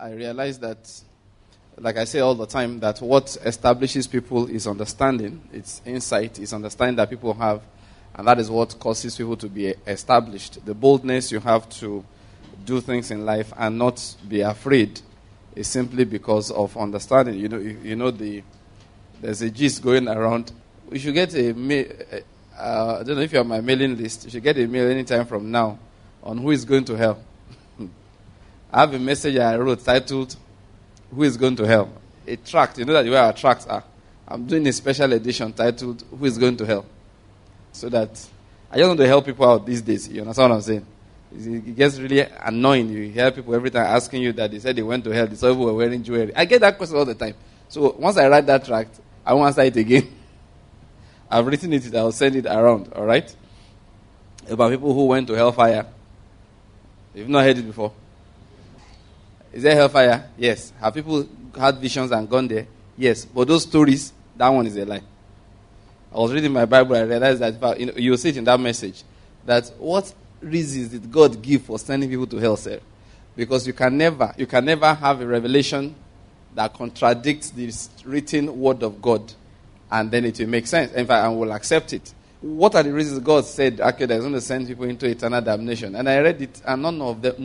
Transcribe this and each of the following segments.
I realize that, like I say all the time, that what establishes people is understanding. It's insight, it's understanding that people have, and that is what causes people to be established. The boldness you have to do things in life and not be afraid is simply because of understanding. There's a gist going around. You should get I don't know if you're on my mailing list. You should get a mail anytime from now on who is going to hell. I have a message I wrote titled, "Who is going to hell?" A tract. You know that the way our tracts are. I'm doing a special edition titled, "Who is going to hell?" So that I just want to help people out these days. You understand what I'm saying? It gets really annoying. You hear people every time asking you that they said they went to hell. They saw people were wearing jewelry. I get that question all the time. So once I write that tract, I won't answer it again. I've written it. I'll send it around. All right? About people who went to hellfire. You've not heard it before. Is there hellfire? Yes. Have people had visions and gone there? Yes. But those stories, that one is a lie. I was reading my Bible. I realized that you'll see it in that message. That what reasons did God give for sending people to hell, sir? Because you can never have a revelation that contradicts this written word of God, and then it will make sense. In fact, I will accept it. What are the reasons God said, okay, there's going to send people into eternal damnation? And I read it, and none of them,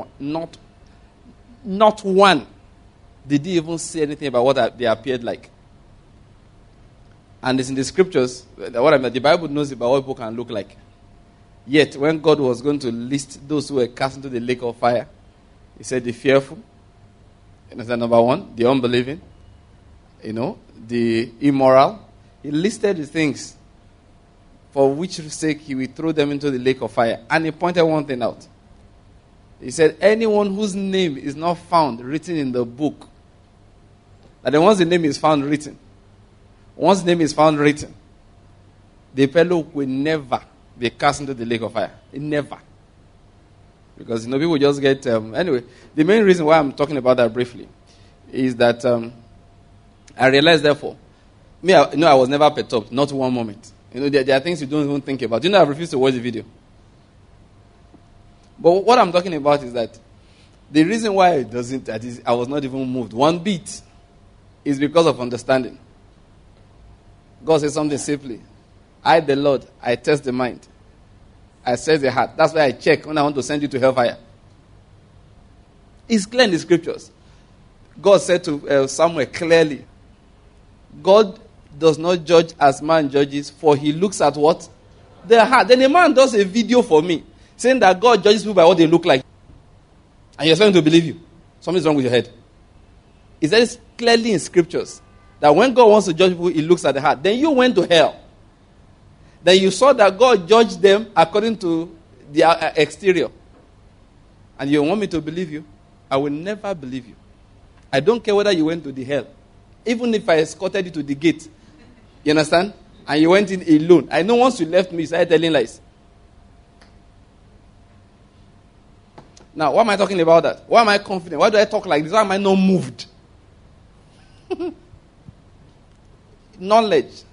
not one, did he even say anything about what they appeared like. And it's in the scriptures, the Bible knows about what people can look like. Yet, when God was going to list those who were cast into the lake of fire, he said the fearful, that's number one, the unbelieving, the immoral. He listed the things for which sake he will throw them into the lake of fire. And he pointed one thing out. He said, anyone whose name is not found written in the book, that once the name is found written, the fellow will never be cast into the lake of fire. Never. Because, people just get... anyway, the main reason why I'm talking about that briefly is that I realized, therefore, I was never perturbed, not one moment. There are things you don't even think about. I refuse to watch the video. But what I'm talking about is that the reason why I was not even moved one bit is because of understanding. God says something simply. I, the Lord, I test the mind. I search the heart. That's why I check when I want to send you to hellfire. It's clear in the scriptures. God said to Samuel clearly, God does not judge as man judges, for he looks at what? Their heart. Then a man does a video for me, saying that God judges people by what they look like. And you're expecting to believe you. Something's wrong with your head. It says clearly in scriptures that when God wants to judge people, he looks at the heart. Then you went to hell. Then you saw that God judged them according to their exterior. And you want me to believe you? I will never believe you. I don't care whether you went to the hell. Even if I escorted you to the gate. You understand? And you went in alone. I know once you left me, you started telling lies. Now, why am I talking about that? Why am I confident? Why do I talk like this? Why am I not moved? Knowledge.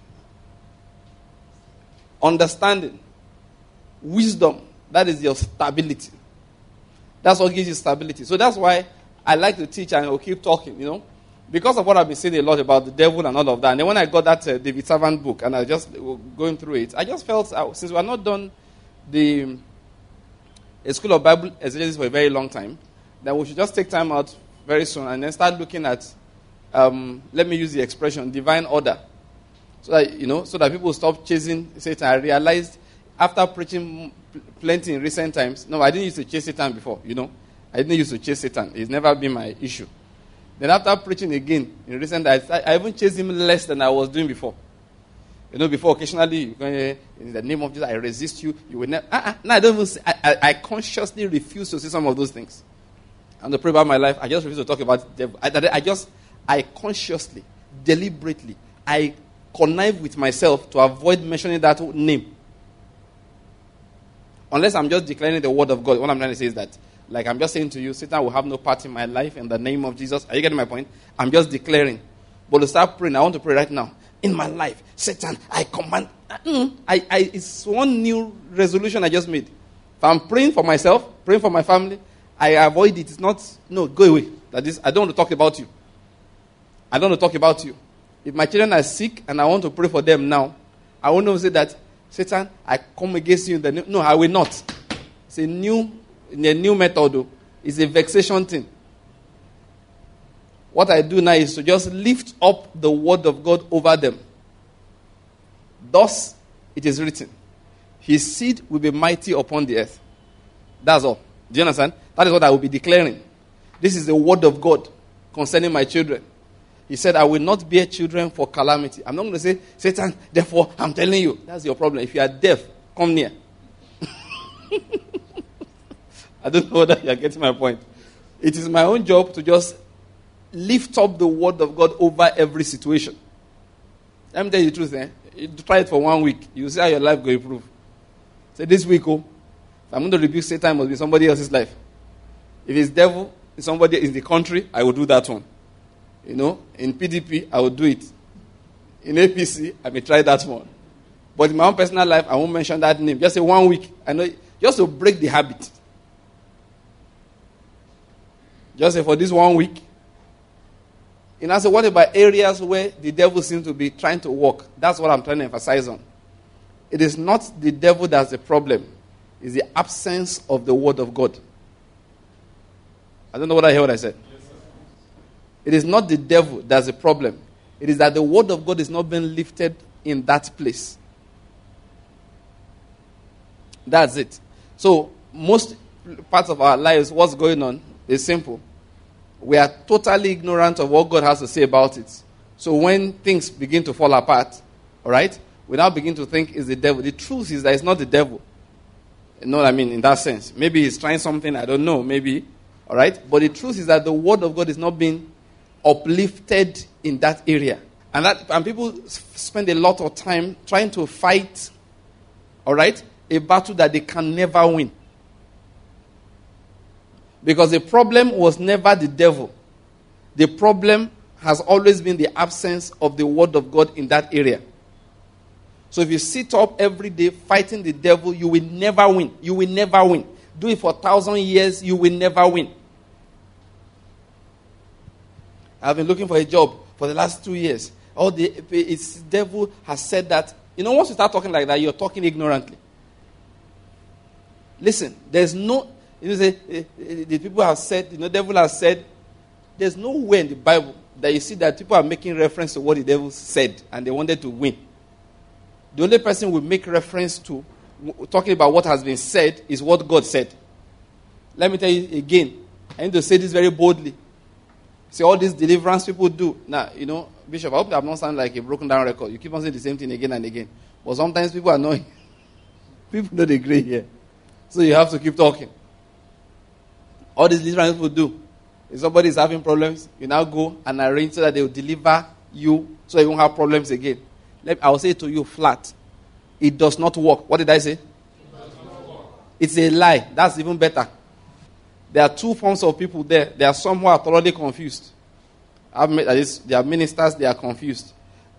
Understanding. Wisdom. That is your stability. That's what gives you stability. So that's why I like to teach and I will keep talking, Because of what I've been saying a lot about the devil and all of that. And then when I got that David Servant book and I just going through it, I just felt, since we have not done a school of Bible exegesis for a very long time, that we should just take time out very soon and then start looking at, let me use the expression, divine order. So that, so that people stop chasing Satan. I realized after preaching plenty in recent times, no, I didn't used to chase Satan before, I didn't used to chase Satan. It's never been my issue. Then after preaching again in recent times, I even chased him less than I was doing before. Before occasionally, in the name of Jesus, I resist you. You will never. No, I don't even say, I consciously refuse to say some of those things. And to pray about my life, I just refuse to talk about the devil. I consciously, deliberately, I connive with myself to avoid mentioning that name. Unless I'm just declaring the word of God. What I'm trying to say is that, like I'm just saying to you, Satan will have no part in my life in the name of Jesus. Are you getting my point? I'm just declaring. But to start praying, I want to pray right now. In my life, Satan, I command. It's one new resolution I just made. If I'm praying for myself, praying for my family, I avoid it. It's not, no, go away. That is, I don't want to talk about you. I don't want to talk about you. If my children are sick and I want to pray for them now, I want to say that, Satan, I come against you in the name. No, I will not. It's a new method, though. It's a vexation thing. What I do now is to just lift up the word of God over them. Thus, it is written, his seed will be mighty upon the earth. That's all. Do you understand? That is what I will be declaring. This is the word of God concerning my children. He said, I will not bear children for calamity. I'm not going to say, Satan, therefore, I'm telling you. That's your problem. If you are deaf, come near. I don't know whether you are getting my point. It is my own job to just lift up the word of God over every situation. Let me tell you the truth. You try it for 1 week. You see how your life will improve. Say, this week, if I'm going to rebuke Satan, it must be somebody else's life. If it's devil, if somebody in the country, I will do that one. In PDP, I will do it. In APC, I may try that one. But in my own personal life, I won't mention that name. Just say 1 week. I know, just to break the habit. Just say for this 1 week. I say, what about areas where the devil seems to be trying to work? That's what I'm trying to emphasize on. It is not the devil that's the problem. It's the absence of the word of God. I don't know what I said. It is not the devil that's the problem. It is that the word of God is not being lifted in that place. That's it. So, most parts of our lives, what's going on is simple. We are totally ignorant of what God has to say about it. So when things begin to fall apart, all right, we now begin to think it's the devil. The truth is that it's not the devil. You know what I mean? In that sense. Maybe he's trying something, I don't know, maybe. All right? But the truth is that the word of God is not being uplifted in that area. And people spend a lot of time trying to fight, all right, a battle that they can never win. Because the problem was never the devil. The problem has always been the absence of the word of God in that area. So if you sit up every day fighting the devil, you will never win. You will never win. Do it for 1,000 years, you will never win. I've been looking for a job for the last 2 years. It's devil has said that. Once you start talking like that, you're talking ignorantly. Listen, there's no... the people have said, the devil has said, there's nowhere in the Bible that you see that people are making reference to what the devil said and they wanted to win. The only person who will make reference to talking about what has been said is what God said. Let me tell you again, I need to say this very boldly. See, all these deliverance people do. Now, Bishop, I hope I'm not sounding like a broken down record. You keep on saying the same thing again and again. But sometimes people are annoying. People don't agree here. So you have to keep talking. All these deliverance people do. If somebody is having problems, you now go and arrange so that they will deliver you so you won't have problems again. I will say to you flat. It does not work. What did I say? It does not work. It's a lie. That's even better. There are two forms of people there. There are some who are thoroughly confused. They are ministers, they are confused.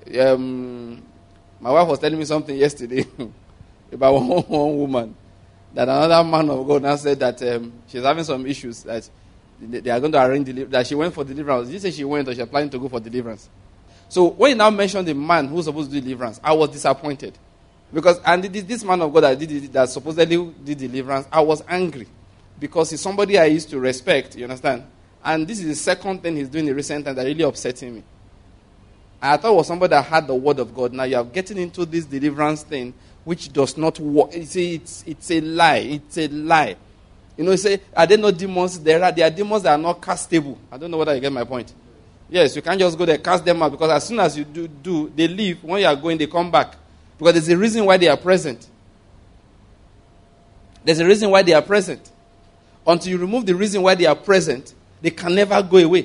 My wife was telling me something yesterday about one woman. That another man of God now said that she's having some issues, that they are going to arrange deliverance, that she went for deliverance. Did you say she went or she was planning to go for deliverance? So when you now mentioned the man who was supposed to do deliverance, I was disappointed. Because, and this man of God that supposedly did deliverance, I was angry. Because he's somebody I used to respect, you understand? And this is the second thing he's doing in recent times that really upsetting me. And I thought it was somebody that had the word of God. Now you are getting into this deliverance thing, which does not work. It's a lie. It's a lie. You say, are there no demons? There are demons that are not castable. I don't know whether you get my point. Yes, you can't just go there, cast them out, because as soon as you do, they leave. When you are going, they come back. Because there's a reason why they are present. There's a reason why they are present. Until you remove the reason why they are present, they can never go away.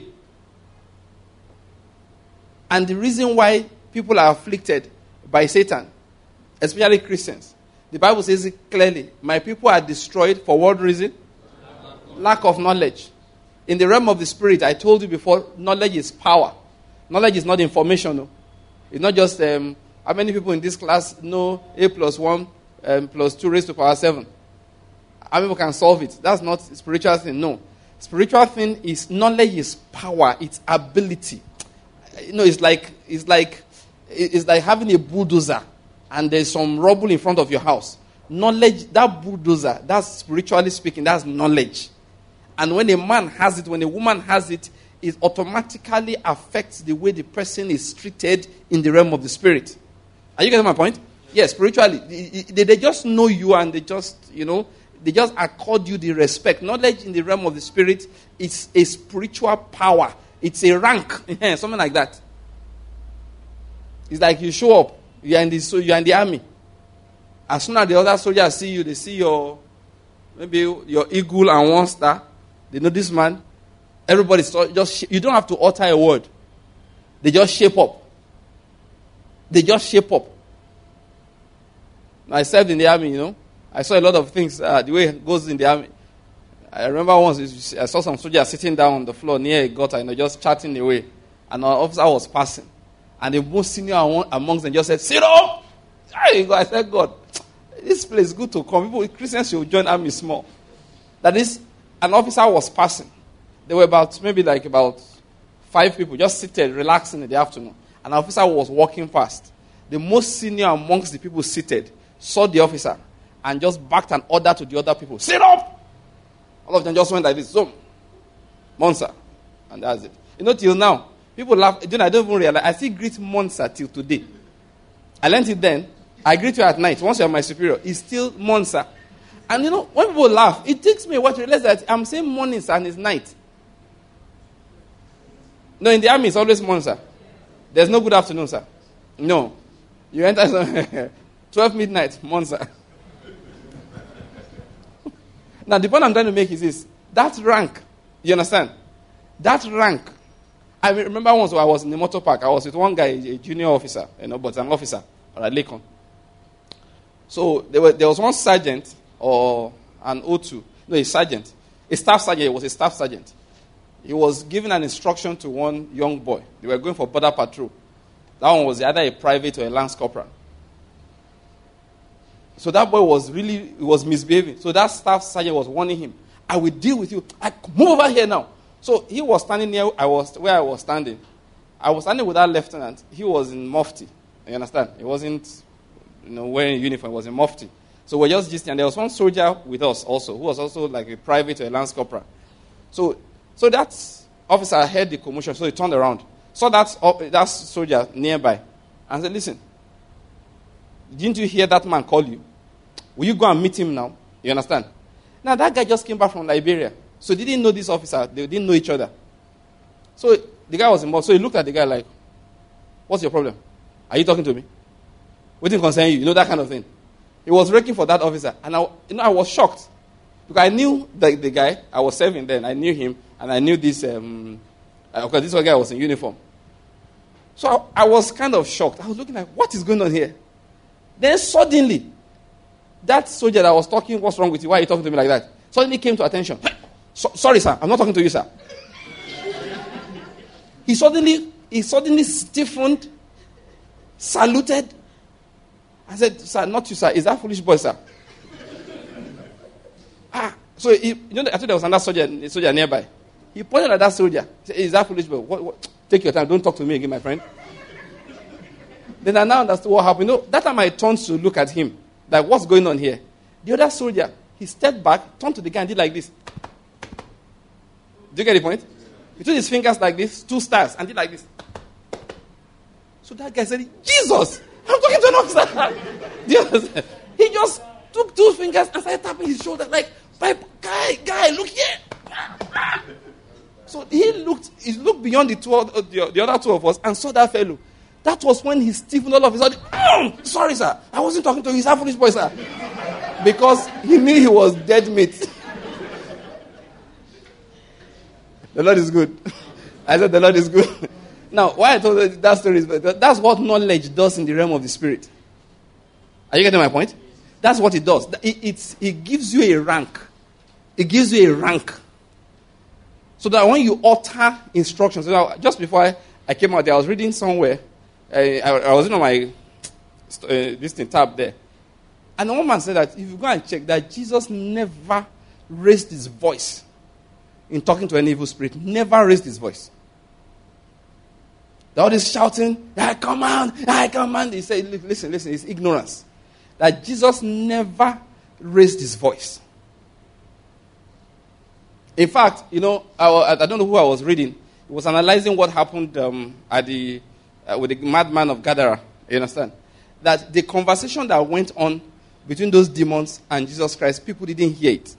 And the reason why people are afflicted by Satan, especially Christians, the Bible says it clearly. My people are destroyed for what reason? Lack of knowledge. In the realm of the spirit, I told you before, knowledge is power. Knowledge is not information. No. It's not just, how many people in this class know A plus 1 plus 2 raised to power 7? How many people can solve it? That's not a spiritual thing, no. Spiritual thing is knowledge is power, it's ability. It's like having a bulldozer and there's some rubble in front of your house. Knowledge, that bulldozer, that's spiritually speaking, that's knowledge. And when a man has it, when a woman has it, it automatically affects the way the person is treated in the realm of the spirit. Are you getting my point? Yes, spiritually. They just know you and they just accord you the respect. Knowledge in the realm of the spirit is a spiritual power. It's a rank, something like that. It's like you show up, you're in the army. As soon as the other soldiers see you, they see your eagle and 1 star. They know this man. Everybody's just, you don't have to utter a word. They just shape up. I served in the army, I saw a lot of things, the way it goes in the army. I remember once I saw some soldiers sitting down on the floor near a gutter, just chatting away. And an officer was passing. And the most senior amongst them just said, "Sit up!" I said, "God, this place is good to come. Christians should join army small." That is, an officer was passing. There were about 5 people just seated, relaxing in the afternoon. An officer was walking past. The most senior amongst the people seated saw the officer and just backed an order to the other people. "Sit up!" All of them just went like this. Zoom. Monster. And that's it. Till now, people laugh. I don't even realize. I still greet Monster till today. I learned it then. I greet you at night. Once you're my superior, it's still Monster. And when people laugh, it takes me a while to realize that I'm saying morning, sir, and it's night. No, in the army, it's always Monster. There's no good afternoon, sir. No. You enter 12 midnight, Monster. Now, the point I'm trying to make is this. That rank, you understand? That rank. I remember once I was in the motor park. I was with one guy, a junior officer, but an officer, or a Lakon. So there was one sergeant or an O2. No, a sergeant. A staff sergeant. He was a staff sergeant. He was giving an instruction to one young boy. They were going for border patrol. That one was either a private or a lance corporal. So that boy was misbehaving. So that staff sergeant was warning him, "I will deal with you. Move over here now." So he was standing near where I was standing. I was standing with that lieutenant. He was in mufti. You understand? He wasn't wearing uniform. He was in mufti. So we're just gisting. And there was one soldier with us also, who was also like a private or a lance corporal. So that officer heard the commotion, so he turned around. Saw that soldier nearby and said, "Listen, didn't you hear that man call you? Will you go and meet him now?" You understand? Now, that guy just came back from Liberia. So they didn't know this officer. They didn't know each other. So the guy was involved. So he looked at the guy like, "What's your problem? Are you talking to me? What didn't concern you?" That kind of thing. He was working for that officer. And I was shocked. Because I knew the guy. I was serving then. I knew him. And I knew this, because this guy was in uniform. So I was kind of shocked. I was looking like, what is going on here? Then suddenly, that soldier that was talking, "What's wrong with you? Why are you talking to me like that?" Suddenly came to attention. "Sorry, sir. I'm not talking to you, sir." He suddenly stiffened, saluted. I said, "Sir, not you, sir. Is that foolish boy, sir?" So I thought there was another soldier nearby. He pointed at that soldier. He said, "Is that foolish boy? What? Take your time. Don't talk to me again, my friend." Then I now understood what happened. That time I turned to look at him. Like, what's going on here? The other soldier, he stepped back, turned to the guy and did like this. Do you get the point? He took his fingers like this, 2 stars, and did like this. So that guy said, "Jesus, I'm talking to an officer." Do you understand? He just took 2 fingers and started tapping his shoulder like, guy, look here. So he looked beyond the other 2 of us and saw that fellow. That was when he stiffened all of his body. "Sorry, sir. I wasn't talking to you. He's a foolish boy, sir." Because he knew he was dead meat. The Lord is good. I said the Lord is good. Now, why I told you that story is that's what knowledge does in the realm of the spirit. Are you getting my point? That's what it does. It gives you a rank. It gives you a rank. So that when you utter instructions, just before I came out there, I was reading somewhere. I was on my tab there. And one man said that if you go and check that Jesus never raised his voice in talking to an evil spirit never raised his voice. All this shouting, I command. He said, listen, it's ignorance. That Jesus never raised his voice. In fact, I don't know who I was reading. He was analyzing what happened with the madman of Gadara. You understand? That the conversation that went on between those demons and Jesus Christ, people didn't hear it.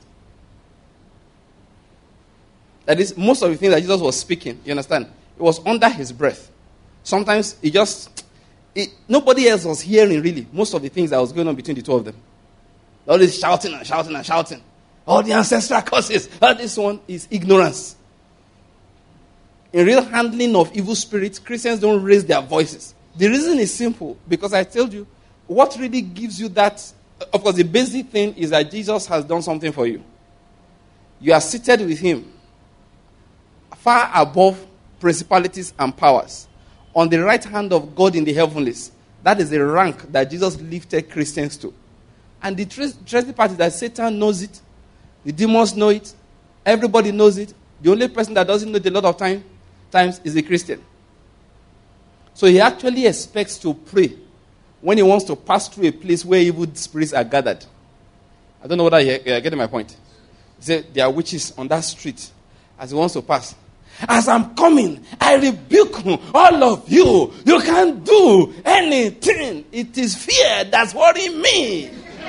That is, most of the things that Jesus was speaking, you understand, it was under his breath. Sometimes nobody else was hearing really most of the things that was going on between the two of them. All this shouting. All the ancestral curses. All this one is ignorance. In real handling of evil spirits, Christians don't raise their voices. The reason is simple, because I told you, what really gives you that, of course, the basic thing is that Jesus has done something for you. You are seated with him, far above principalities and powers, on the right hand of God in the heavenlies. That is the rank that Jesus lifted Christians to. And the interesting part is that Satan knows it. The demons know it. Everybody knows it. The only person that doesn't know it a lot of times is a Christian. So he actually expects to pray when he wants to pass through a place where evil spirits are gathered. I don't know whether you're getting my point. He said there are witches on that street as he wants to pass. As I'm coming, I rebuke all of you. You can't do anything. It is fear that's worrying me.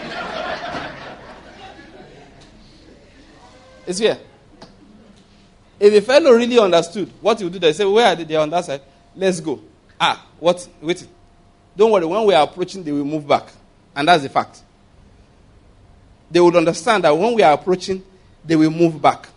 It's fear. If a fellow really understood what he would do, they say, where are they? They're on that side. Let's go. What? Wait. Don't worry. When we are approaching, they will move back. And that's the fact. They will understand that when we are approaching, they will move back.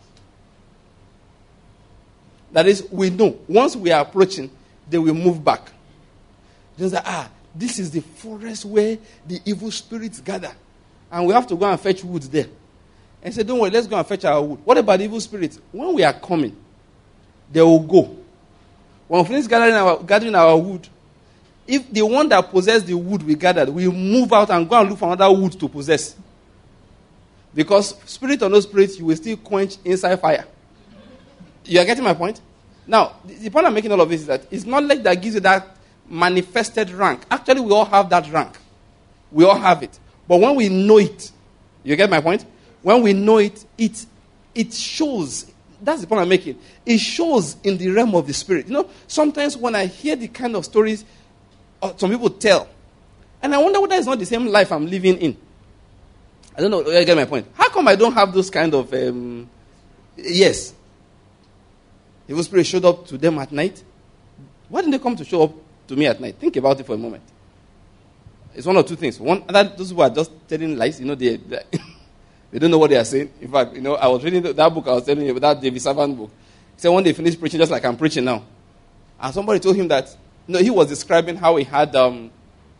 That is, we know. Once we are approaching, they will move back. They say, this is the forest where the evil spirits gather. And we have to go and fetch wood there. And say, don't worry, let's go and fetch our wood. What about the evil spirits? When we are coming, they will go. When we finish gathering our wood, if the one that possessed the wood we gathered, we move out and go and look for another wood to possess. Because spirit or no spirit, you will still quench inside fire. You are getting my point? Now, the point I'm making all of this is that it's knowledge that gives you that manifested rank. Actually, we all have that rank. We all have it. But when we know it, you get my point? When we know it, it shows. That's the point I'm making. It shows in the realm of the spirit. Sometimes when I hear the kind of stories some people tell, and I wonder whether it's not the same life I'm living in. I don't know. You get my point? How come I don't have those kind of... Yes. Evil spirit showed up to them at night. Why didn't they come to show up to me at night? Think about it for a moment. It's one or two things. One, those who are just telling lies, they don't know what they are saying. In fact, I was reading that book I was telling you, that David Savant book. He said when they finished preaching, just like I'm preaching now. And somebody told him that, he was describing how he had a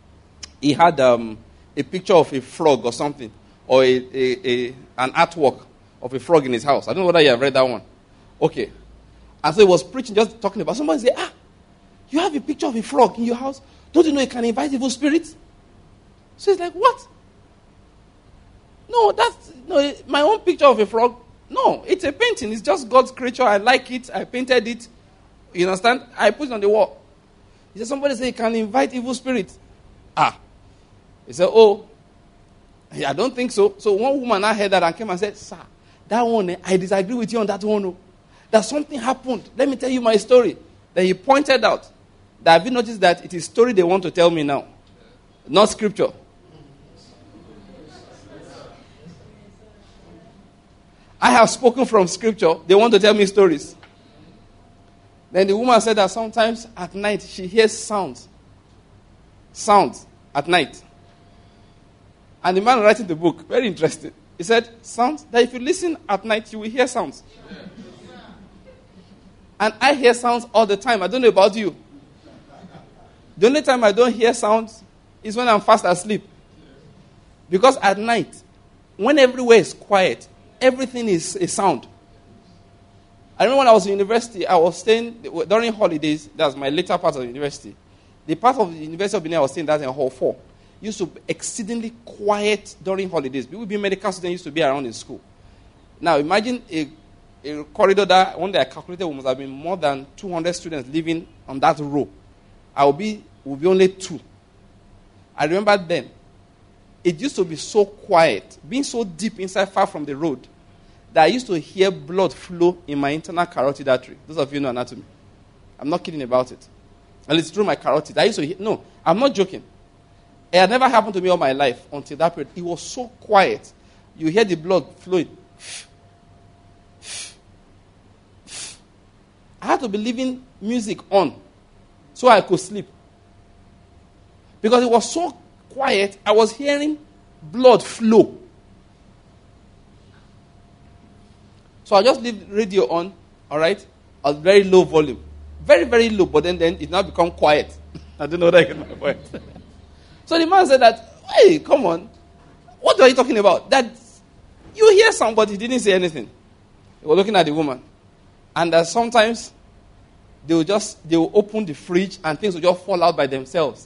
picture of a frog or something, or an artwork of a frog in his house. I don't know whether you have read that one. Okay. And so he was preaching, just talking about, somebody said, you have a picture of a frog in your house? Don't you know you can invite evil spirits? So he's like, what? No, my own picture of a frog. No, it's a painting. It's just God's creature. I like it. I painted it. You understand? I put it on the wall. He said, somebody said you can invite evil spirits. He said, I don't think so. So one woman I heard that and came and said, sir, that one, I disagree with you on that one. That something happened. Let me tell you my story. Then he pointed out that have you noticed that it is story they want to tell me now, not scripture. I have spoken from scripture. They want to tell me stories. Then the woman said that sometimes at night she hears sounds at night. And the man writing the book, very interesting. He said, sounds, that if you listen at night, you will hear sounds. And I hear sounds all the time. I don't know about you. The only time I don't hear sounds is when I'm fast asleep. Because at night, when everywhere is quiet, everything is a sound. I remember when I was in university, I was staying, during holidays, that was my later part of the university. The part of the University of Benin I was staying, that's in Hall 4. Used to be exceedingly quiet during holidays. People being medical students used to be around in school. Now imagine a corridor that one day I calculated must have been more than 200 students living on that row. Will be only 2. I remember then, it used to be so quiet, being so deep inside, far from the road, that I used to hear blood flow in my internal carotid artery. Those of you know anatomy. I'm not kidding about it. And it's through my carotid. I used to hear, no, I'm not joking. It had never happened to me all my life until that period. It was so quiet. You hear the blood flowing. I had to be leaving music on so I could sleep. Because it was so quiet, I was hearing blood flow. So I just leave radio on, all right, at very low volume. Very, very low, but then it now become quiet. I don't know whether I get my point. So the man said that, hey, come on. What are you talking about? That you hear somebody, didn't say anything. They were looking at the woman. And that sometimes they will open the fridge and things will just fall out by themselves.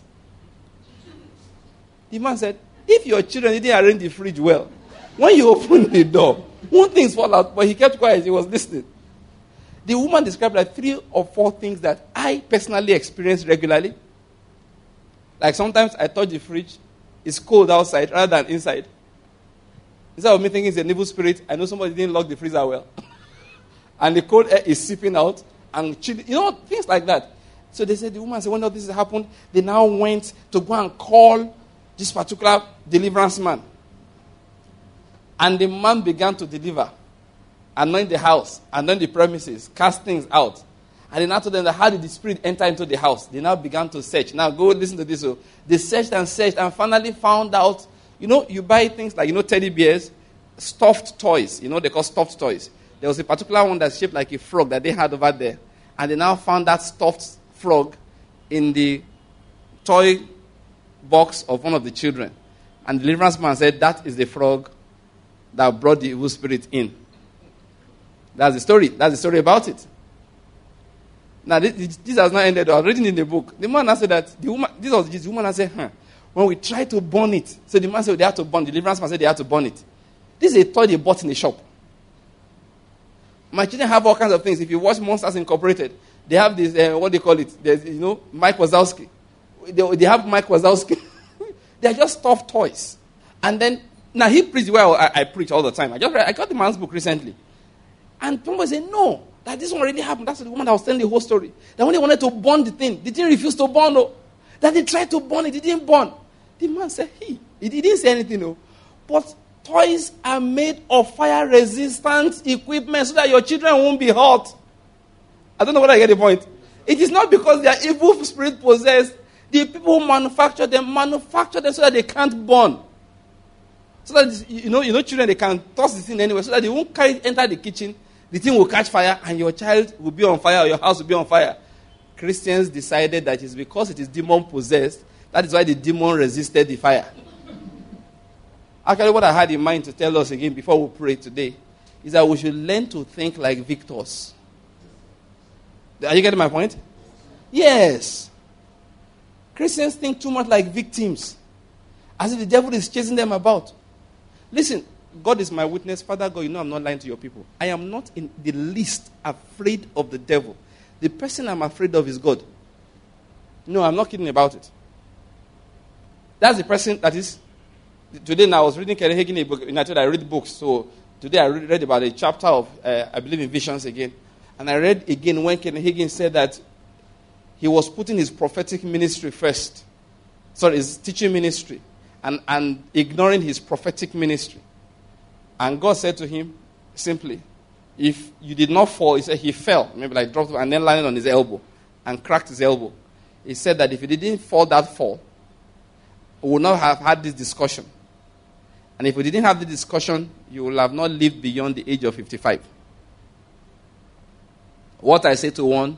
The man said, if your children didn't arrange the fridge well, when you open the door, won't things fall out? But he kept quiet. He was listening. The woman described like 3 or 4 things that I personally experience regularly. Like sometimes I touch the fridge, it's cold outside rather than inside. Instead of me thinking it's an evil spirit, I know somebody didn't lock the freezer well. And the cold air is seeping out and chilling. You know, things like that. So they said, the woman said, when all this happened, they now went to go and call this particular deliverance man. And the man began to deliver. Anoint the house, anoint the premises, cast things out. And they now told them that how did the spirit enter into the house? They now began to search. Now go listen to this. So they searched and finally found out, you buy things like, teddy bears, stuffed toys. They call stuffed toys. There was a particular one that's shaped like a frog that they had over there. And they now found that stuffed frog in the toy box of one of the children. And the deliverance man said, that is the frog that brought the evil spirit in. That's the story. That's the story about it. Now, this has not ended. I was reading in the book. The man said that, the woman said, when we tried to burn it, so the man said they had to burn, the deliverance man said they had to burn it. This is a toy they bought in the shop. My children have all kinds of things. If you watch Monsters Incorporated, they have this, what they call it, there's, Mike Wazowski. They have Mike Wazowski. They're just stuffed toys. And then, now he preached where I preach all the time. I got the man's book recently. And somebody said, no, that this one already happened. That's the woman that was telling the whole story. That when they wanted to burn the thing refused to burn. No. That they tried to burn it, it didn't burn. The man said, he didn't say anything. No. But toys are made of fire-resistant equipment so that your children won't be hurt. I don't know whether I get the point. It is not because they are evil spirit possessed. The people who manufacture them so that they can't burn. So that, children, they can toss the thing anyway so that they won't enter the kitchen. The thing will catch fire and your child will be on fire or your house will be on fire. Christians decided that it's because it is demon possessed. That is why the demon resisted the fire. Actually, what I had in mind to tell us again before we pray today is that we should learn to think like victors. Are you getting my point? Yes. Christians think too much like victims. As if the devil is chasing them about. Listen, God is my witness. Father God, I'm not lying to your people. I am not in the least afraid of the devil. The person I'm afraid of is God. No, I'm not kidding about it. That's the person that is... Today now I was reading Kenneth Hagin, a book. I read books. So today I read about a chapter of, I believe in visions again. And I read again when Kenneth Hagin said that he was putting his prophetic ministry first. Sorry, his teaching ministry. And ignoring his prophetic ministry. And God said to him, simply, if you did not fall, he said he fell, maybe like dropped and then landed on his elbow and cracked his elbow. He said that if he didn't fall that fall, we would not have had this discussion. And if we didn't have the discussion, you will have not lived beyond the age of 55. What I say to one,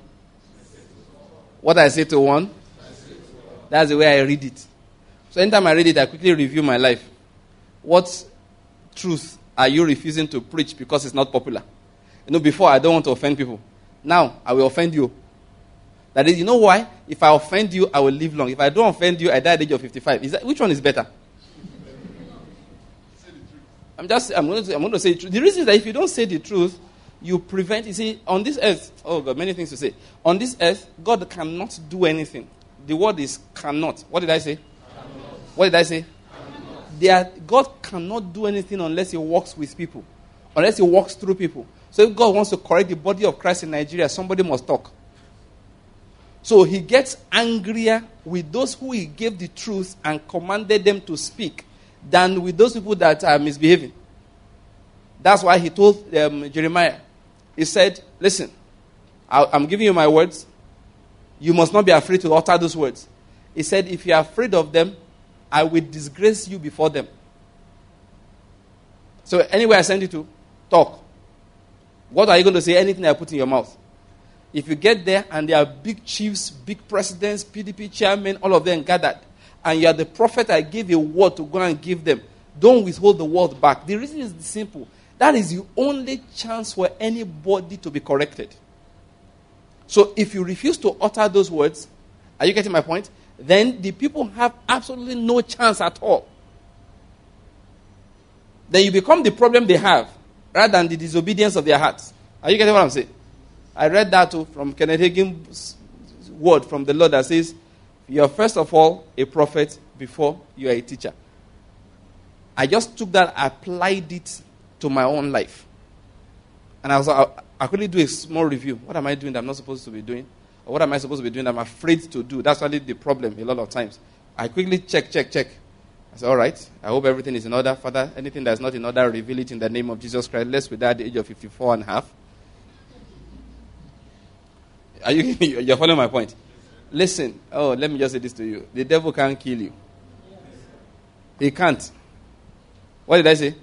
that's the way I read it. So anytime I read it, I quickly review my life. What truth are you refusing to preach because it's not popular? Before I don't want to offend people. Now, I will offend you. That is, you know why? If I offend you, I will live long. If I don't offend you, I die at the age of 55. Which one is better? I'm going to say the truth. The reason is that if you don't say the truth, You prevent, you see, on this earth, oh God, many things to say. On this earth, God cannot do anything. The word is cannot. What did I say? Cannot. What did I say? God cannot do anything unless he works with people. Unless he walks through people. So if God wants to correct the body of Christ in Nigeria, somebody must talk. So he gets angrier with those who he gave the truth and commanded them to speak than with those people that are misbehaving. That's why he told Jeremiah, he said, listen, I'm giving you my words. You must not be afraid to utter those words. He said, if you are afraid of them, I will disgrace you before them. So anywhere I send you to, talk. What are you going to say? Anything I put in your mouth. If you get there and there are big chiefs, big presidents, PDP chairmen, all of them gathered, and you are the prophet, I gave a word to go and give them, don't withhold the word back. The reason is simple. That is the only chance for anybody to be corrected. So if you refuse to utter those words, are you getting my point? Then the people have absolutely no chance at all. Then you become the problem they have, rather than the disobedience of their hearts. Are you getting what I'm saying? I read that too from Kenneth Hagin's word from the Lord that says, you are first of all a prophet before you are a teacher. I just took that, applied it to my own life. And I couldn't do a small review. What am I doing that I'm not supposed to be doing? Or what am I supposed to be doing that I'm afraid to do? That's really the problem a lot of times. I quickly check. I said, all right, I hope everything is in order. Father, anything that's not in order, reveal it in the name of Jesus Christ. Lest we die at the age of 54 and a half. You're following my point? Listen, let me just say this to you. The devil can't kill you. He can't. What did I say?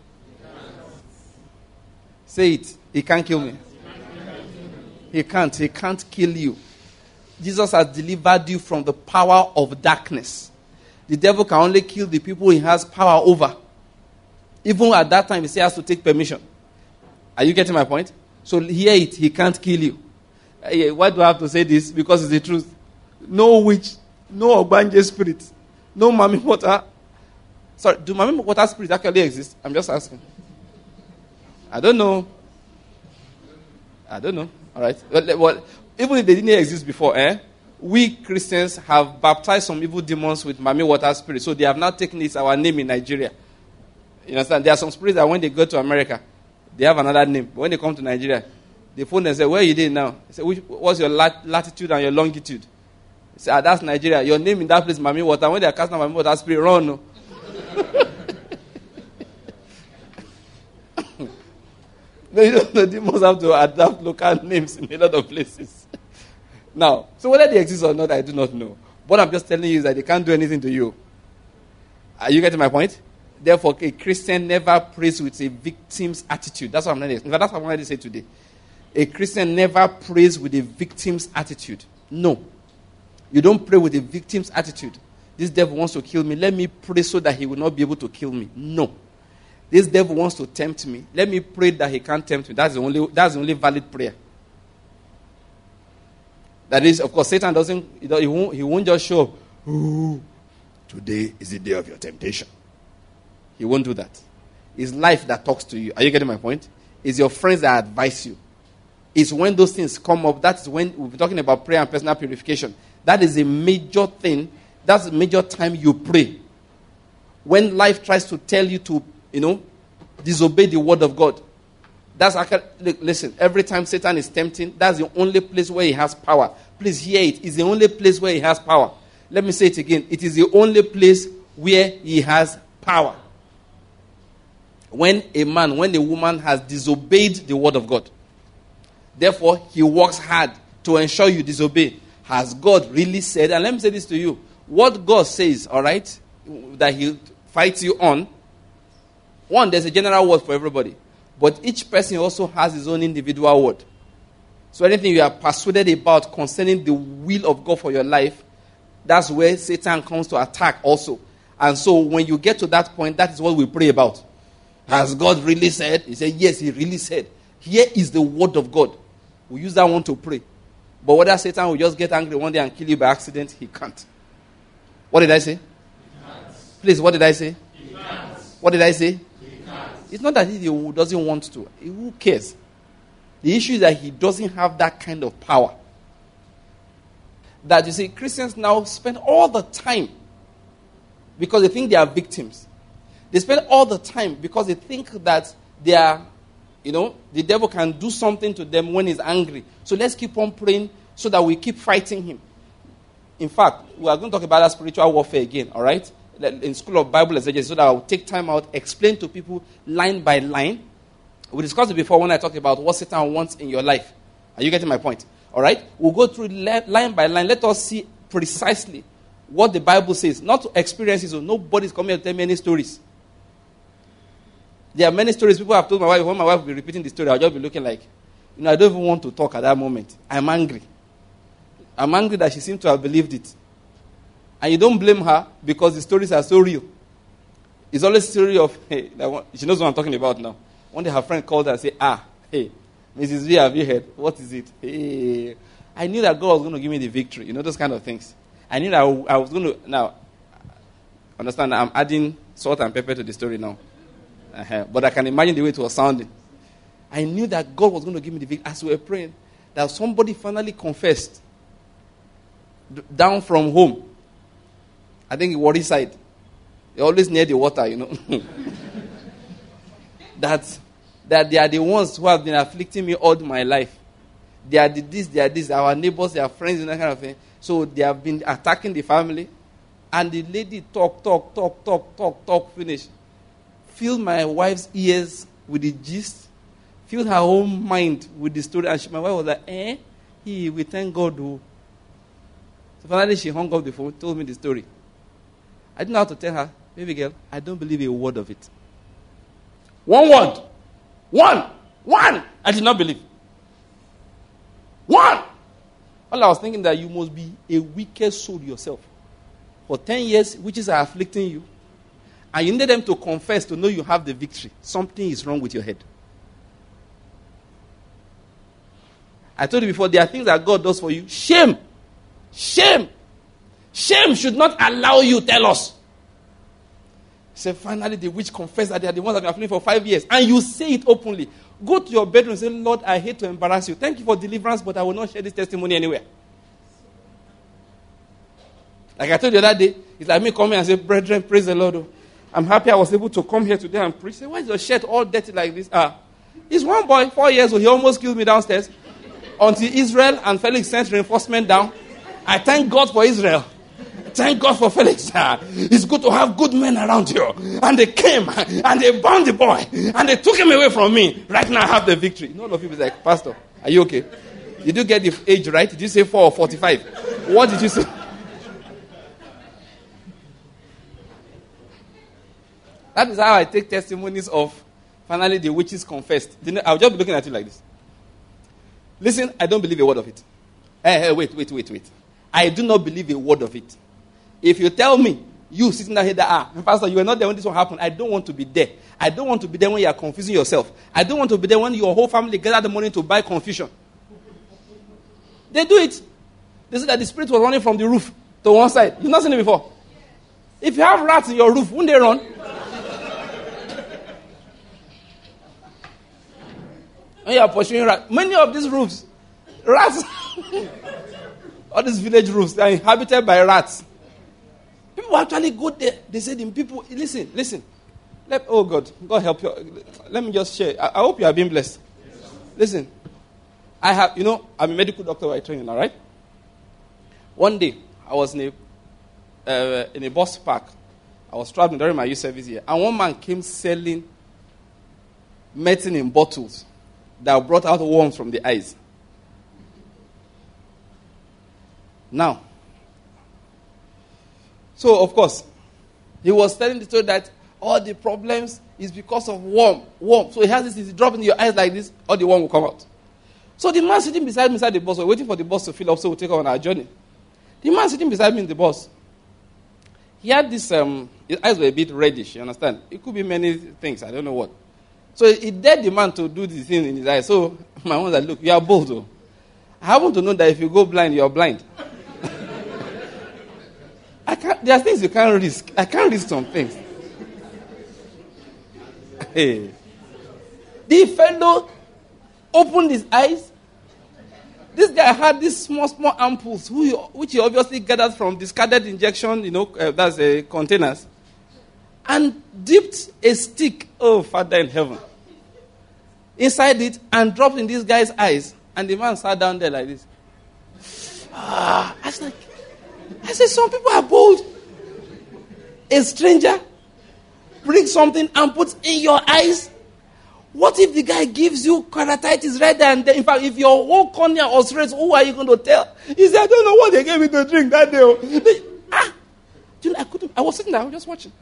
Say it. He can't kill me. He can't kill you. Jesus has delivered you from the power of darkness. The devil can only kill the people he has power over. Even at that time, he still has to take permission. Are you getting my point? So hear it. He can't kill you. Why do I have to say this? Because it's the truth. No witch, no Ogbanje spirit, no Mami Water. Sorry, do Mami Water spirit actually exist? I'm just asking. I don't know. All right. Well, even if they didn't exist before, we Christians have baptized some evil demons with Mami Water spirit. So they have now taken it our name in Nigeria. You understand? There are some spirits that when they go to America, they have another name. But when they come to Nigeria, they phone and say, where are you doing now? They say, what's your latitude and your longitude? They say, that's Nigeria. Your name in that place, Mami Water. When they are casting Mami Water spirit, run. No? No, you don't know. Demons have to adapt local names in a lot of places. Now, so whether they exist or not, I do not know. What I'm just telling you is that they can't do anything to you. Are you getting my point? Therefore, a Christian never prays with a victim's attitude. That's what I'm going to say. That's what I'm going to say today. A Christian never prays with a victim's attitude. No. You don't pray with a victim's attitude. This devil wants to kill me. Let me pray so that he will not be able to kill me. No. This devil wants to tempt me. Let me pray that he can't tempt me. That's the only valid prayer. That is, of course, Satan he won't just show up. Oh, today is the day of your temptation. He won't do that. It's life that talks to you. Are you getting my point? It's your friends that advise you. It's when those things come up. That's when we'll be talking about prayer and personal purification. That is a major thing. That's a major time you pray. When life tries to tell you to, disobey the word of God. That's listen, every time Satan is tempting, that's the only place where he has power. Please hear it. It's the only place where he has power. Let me say it again. It is the only place where he has power. When a woman has disobeyed the word of God. Therefore, he works hard to ensure you disobey. Has God really said, and let me say this to you, what God says, all right, that he fights you on, one, there's a general word for everybody. But each person also has his own individual word. So anything you are persuaded about concerning the will of God for your life, that's where Satan comes to attack also. And so when you get to that point, that is what we pray about. Has God really said? He said, yes, he really said. Here is the word of God. We use that one to pray. But whether Satan will just get angry one day and kill you by accident, he can't. What did I say? Please, what did I say? What did I say? It's not that he doesn't want to. Who cares? The issue is that he doesn't have that kind of power. That you see, Christians now spend all the time because they think they are victims. They spend all the time because they think that they are, the devil can do something to them when he's angry. So let's keep on praying so that we keep fighting him. In fact, we are going to talk about that spiritual warfare again, all right? In School of Bible Exegesis, so that I will take time out, explain to people line by line. We discussed it before when I talked about what Satan wants in your life. Are you getting my point? All right? We'll go through line by line. Let us see precisely what the Bible says. Not experiences. So nobody's coming to tell me any stories. There are many stories people have told my wife. When my wife will be repeating the story, I'll just be looking like, I don't even want to talk at that moment. I'm angry. I'm angry that she seems to have believed it. And you don't blame her because the stories are so real. It's always a story of, hey, she knows what I'm talking about now. One day her friend called her and said, hey, Mrs. V, have you heard? What is it? Hey, I knew that God was going to give me the victory. Those kind of things. I knew that I was going to, now, understand, I'm adding salt and pepper to the story now. But I can imagine the way it was sounding. I knew that God was going to give me the victory. As we were praying, that somebody finally confessed down from home. I think Warri side. They're always near the water, that they are the ones who have been afflicting me all my life. They are this, our neighbors, their friends, and that kind of thing. So they have been attacking the family. And the lady talk, finish. Filled my wife's ears with the gist. Filled her own mind with the story. And my wife was like, we thank God. So finally she hung up the phone, told me the story. I didn't know how to tell her, baby girl, I don't believe a word of it. One word. One. I did not believe. One. All I was thinking that you must be a wicked soul yourself. For 10 years, witches are afflicting you. And you need them to confess to know you have the victory. Something is wrong with your head. I told you before, there are things that God does for you. Shame should not allow you tell us. Say, finally, the witch confessed that they are the ones that have been afflicting for 5 years. And you say it openly. Go to your bedroom and say, Lord, I hate to embarrass you. Thank you for deliverance, but I will not share this testimony anywhere. Like I told you the other day, it's like me coming and say, brethren, praise the Lord. I'm happy I was able to come here today and preach. Say, why is your shirt all dirty like this? It's one boy, 4 years old. He almost killed me downstairs. Until Israel and Felix sent reinforcement down. I thank God for Israel. Thank God for Felix. It's good to have good men around you. And they came and they bound the boy and they took him away from me. Right now I have the victory. You know, all of people is like, Pastor, are you okay? Did you get the age right? Did you say 4 or 45? What did you say? That is how I take testimonies of finally the witches confessed. I'll just be looking at you like this. Listen, I don't believe a word of it. Hey, wait. I do not believe a word of it. If you tell me, you sitting there that, Pastor, you were not there when this one happened, I don't want to be there. I don't want to be there when you are confusing yourself. I don't want to be there when your whole family gather the money to buy confusion. They do it. They say that the spirit was running from the roof to one side. You've not seen it before. If you have rats in your roof, wouldn't they run? When you are pursuing rats, many of these roofs, rats, all these village roofs, they are inhabited by rats. People actually go there. They say to people, listen. Oh God help you. Let me just share. I hope you are being blessed. Yes. Listen, I'm a medical doctor by training, all right? One day, I was in a bus park. I was traveling during my youth service here. And one man came selling medicine in bottles that brought out worms from the eyes. Now, so of course, he was telling the story that all the problems is because of worm. So he has this, drop in your eyes like this, all the worm will come out. So the man sitting beside me inside the bus, we're waiting for the bus to fill up so we'll take on our journey. The man sitting beside me in the bus, he had this, his eyes were a bit reddish, you understand? It could be many things, I don't know what. So it dared the man to do this thing in his eyes. So my mom was like, look, you are bold though. I happen to know that if you go blind, you are blind. There are things you can't risk. I can't risk some things. Hey. The fellow opened his eyes. This guy had these small ampoules, which he obviously gathered from discarded injection, that's containers, and dipped a stick, oh, Father in heaven, inside it and dropped in this guy's eyes. And the man sat down there like this. I said, some people are bold. A stranger brings something and puts in your eyes. What if the guy gives you keratitis right there and then? In fact, if your whole cornea ulcerates, who are you going to tell? He said, I don't know what they gave me to drink that day. I was sitting there, I was just watching.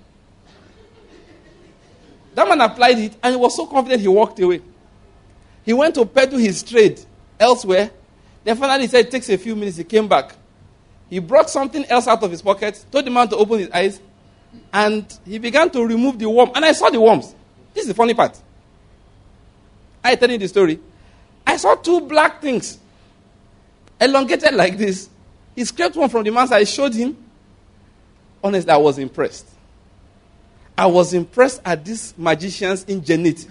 That man applied it and he was so confident he walked away. He went to peddle his trade elsewhere. Then finally he said it takes a few minutes. He came back. He brought something else out of his pocket, told the man to open his eyes, and he began to remove the worm. And I saw the worms. This is the funny part. I tell you the story. I saw two black things, elongated like this. He scraped one from the man's eye. I showed him. Honestly, I was impressed. I was impressed at this magician's ingenuity.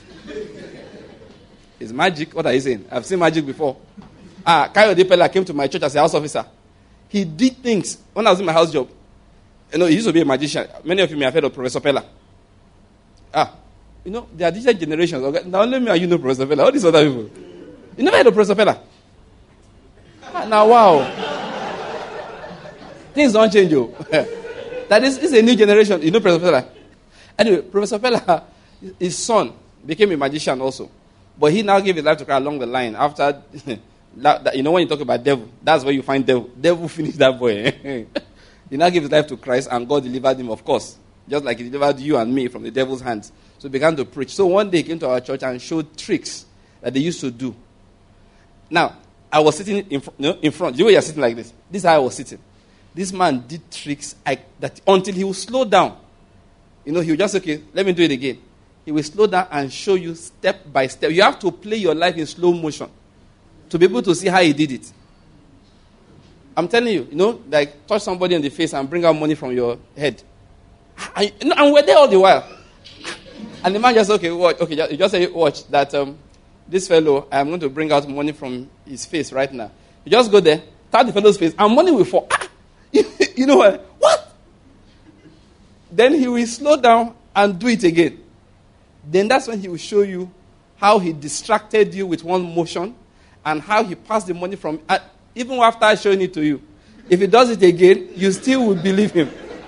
It's magic. What are you saying? I've seen magic before. Kayode Pella came to my church as a house officer. He did things when I was in my house job. He used to be a magician. Many of you may have heard of Professor Pella. There are different generations. Okay? Now, only me and you know Professor Pella. All these other people. You never heard of Professor Pella? Now, wow. Things don't change, you. That is a new generation. You know Professor Pella? Anyway, Professor Pella, his son, became a magician also. But he now gave his life to Christ along the line. After, when you talk about devil, that's where you find devil. Devil finished that boy. He now gave his life to Christ and God delivered him, of course. Just like he delivered you and me from the devil's hands. So he began to preach. So one day he came to our church and showed tricks that they used to do. Now, I was sitting in front. You know, you're sitting like this. This is how I was sitting. This man did tricks that until he would slow down. He would just say, okay, let me do it again. He will slow down and show you step by step. You have to play your life in slow motion to be able to see how he did it. I'm telling you, like touch somebody on the face and bring out money from your head. And we're there all the while. And the man just, watch. Okay, you just say, watch, that this fellow, I'm going to bring out money from his face right now. You just go there, tap the fellow's face, and money will fall. You know what? Then he will slow down and do it again. Then that's when he will show you how he distracted you with one motion and how he passed the money from, even after showing it to you. If he does it again, you still will believe him.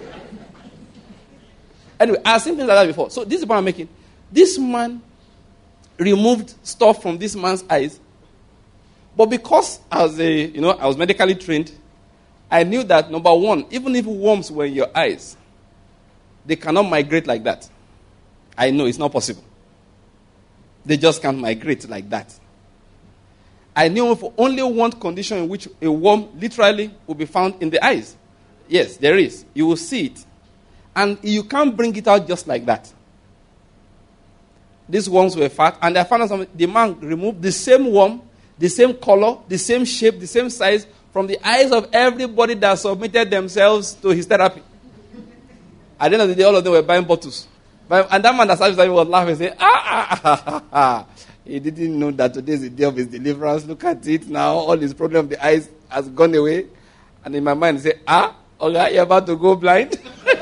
Anyway, I've seen things like that before. So this is the point I'm making. This man removed stuff from this man's eyes. But because I was medically trained, I knew that, number one, even if worms were in your eyes, they cannot migrate like that. I know it's not possible. They just can't migrate like that. I knew for only one condition in which a worm literally will be found in the eyes. Yes, there is. You will see it. And you can't bring it out just like that. These worms were fat, and I found out something. The man removed the same worm, the same color, the same shape, the same size from the eyes of everybody that submitted themselves to his therapy. At the end of the day, all of them were buying bottles. And that man that started was laughing and saying, he didn't know that today is the day of his deliverance. Look at it now. All his problem of the eyes has gone away. And in my mind, he said, okay, you're about to go blind?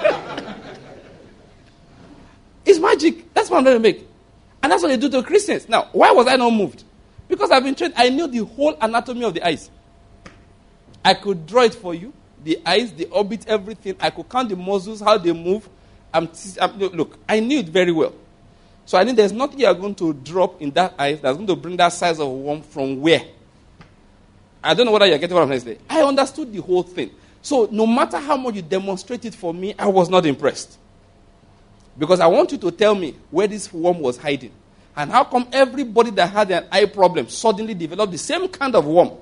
It's magic. That's what I'm trying to make. And that's what they do to Christians. Now, why was I not moved? Because I've been trained. I knew the whole anatomy of the eyes. I could draw it for you. The eyes, the orbit, everything. I could count the muscles, how they move. Look, I knew it very well. So I knew there's nothing you are going to drop in that eye that's going to bring that size of a worm from where. I don't know whether you're getting what I'm trying to say. I understood the whole thing. So no matter how much you demonstrate it for me, I was not impressed. Because I want you to tell me where this worm was hiding. And how come everybody that had an eye problem suddenly developed the same kind of worm?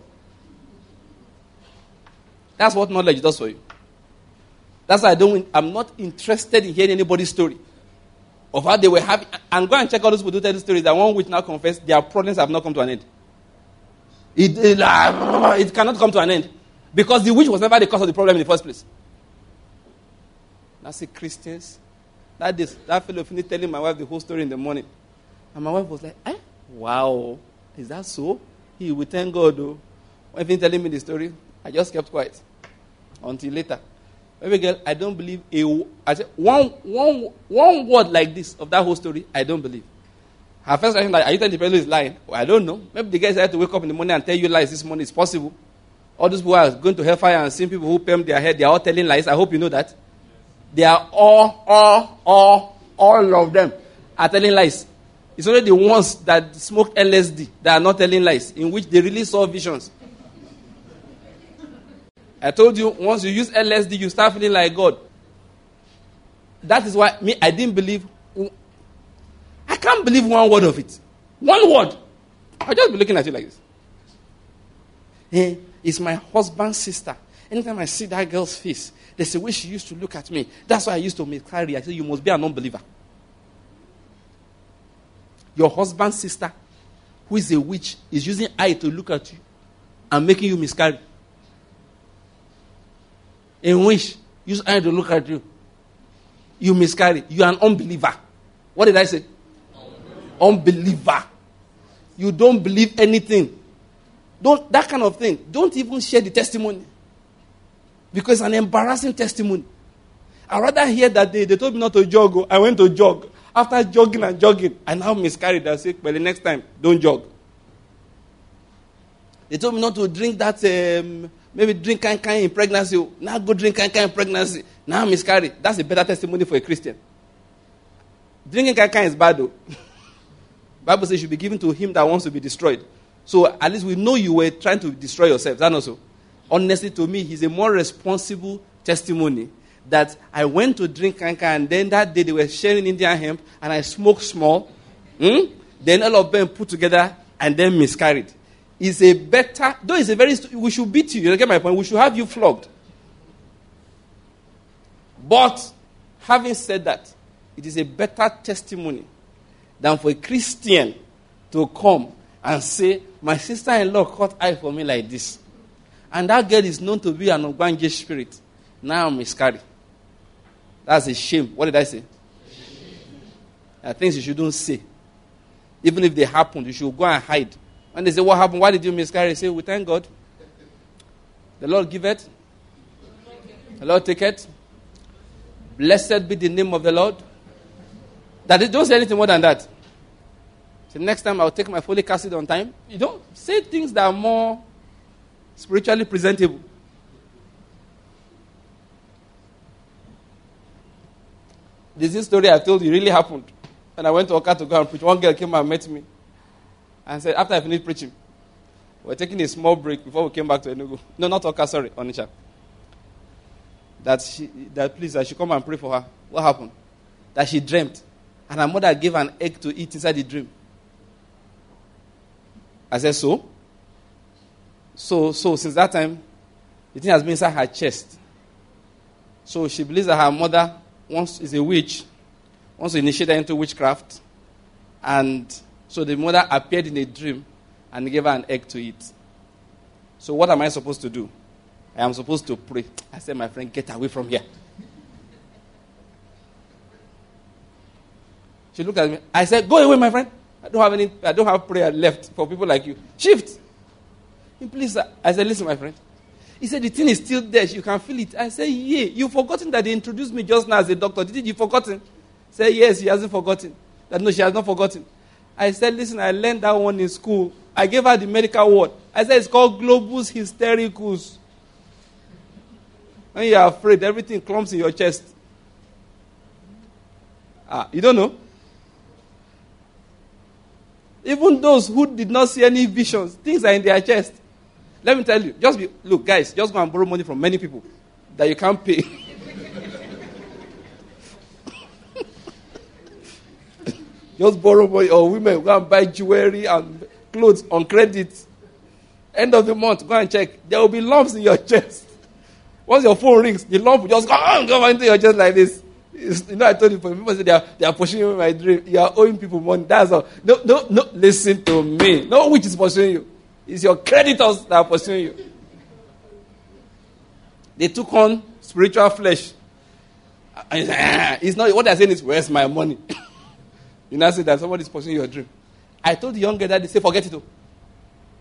That's what knowledge does for you. That's why I'm not interested in hearing anybody's story of how they were having. And go and check all those people who tell the stories that one witch now confess their problems have not come to an end. It cannot come to an end. Because the witch was never the cause of the problem in the first place. That's it, Christians. That fellow finished telling my wife the whole story in the morning. And my wife was like, wow. Is that so? He will thank God, though. When he telling me the story, I just kept quiet until later. Baby girl, I don't believe I said, one word like this of that whole story, I don't believe. Her first question, like, are you telling the person is lying? Well, I don't know. Maybe the guys had to wake up in the morning and tell you lies this morning. It's possible. All those people are going to hellfire and seeing people who perm their head, they are all telling lies. I hope you know that. They are all of them are telling lies. It's only the ones that smoked LSD that are not telling lies, in which they really saw visions. I told you, once you use LSD, you start feeling like God. That is why I didn't believe. I can't believe one word of it. One word. I'll just be looking at you like this. Hey, it's my husband's sister. Anytime I see that girl's face, there's a way she used to look at me. That's why I used to miscarry. I said, you must be an unbeliever. Your husband's sister, who is a witch, is using eye to look at you and making you miscarry. A witch use eye to look at you. You miscarry. You are an unbeliever. What did I say? Unbeliever. You don't believe anything. Don't that kind of thing. Don't even share the testimony. Because it's an embarrassing testimony. I'd rather hear that they told me not to jog. I went to jog. After jogging, I now miscarried. I said, well, the next time, don't jog. They told me not to drink that, maybe drink kind in pregnancy. Now go drink kind in pregnancy. Now miscarry. That's a better testimony for a Christian. Drinking kind is bad, though. Bible says you should be given to him that wants to be destroyed. So at least we know you were trying to destroy yourself. That also. Honestly, to me, he's a more responsible testimony that I went to drink kanka and then that day they were sharing Indian hemp and I smoked small. Then all of them put together and then miscarried. It's a better, though it's a very, we should beat you. You get my point? We should have you flogged. But having said that, it is a better testimony than for a Christian to come and say, my sister-in-law caught eye for me like this. And that girl is known to be an Ogbanje spirit. Now I'm miscarried. That's a shame. What did I say? Things you shouldn't say. Even if they happen, you should go and hide. When they say, what happened? Why did you miscarry? Say, we thank God. The Lord give it. The Lord take it. Blessed be the name of the Lord. Don't say anything more than that. So next time I'll take my folic acid on time. You don't say things that are more spiritually presentable. This story I told you really happened. And I went to Oka to go and preach. One girl came and met me and said, after I finished preaching, we're taking a small break before we came back to Enugu. No, not Oka, sorry, Onitsha. That please, I should come and pray for her. What happened? That she dreamt. And her mother gave an egg to eat inside the dream. I said, so? So since that time, the thing has been inside her chest. So she believes that her mother is a witch, wants to initiate her into witchcraft. And so the mother appeared in a dream and gave her an egg to eat. So what am I supposed to do? I am supposed to pray. I said, my friend, get away from here. She looked at me. I said, go away, my friend. I don't have prayer left for people like you. Shift. Please, sir. I said, listen, my friend. He said, the thing is still there. You can feel it. I said, yeah. You've forgotten that they introduced me just now as a doctor. Did you forgotten? He said, yes, he hasn't forgotten. No, she has not forgotten. I said, listen, I learned that one in school. I gave her the medical word. I said, it's called globus hystericus. When you are afraid, everything clumps in your chest. You don't know? Even those who did not see any visions, things are in their chest. Let me tell you, look, guys, just go and borrow money from many people that you can't pay. Just borrow money, or women go and buy jewelry and clothes on credit. End of the month, go and check. There will be lumps in your chest. Once your phone rings, the lump will just go into your chest like this. I told you, people say they are pursuing my dream. You are owing people money. That's all. No, listen to me. No witch is pursuing you. It's your creditors that are pursuing you. They took on spiritual flesh. It's not what they're saying is, where's my money? You now say that somebody is pursuing your dream. I told the young girl that they say, forget it.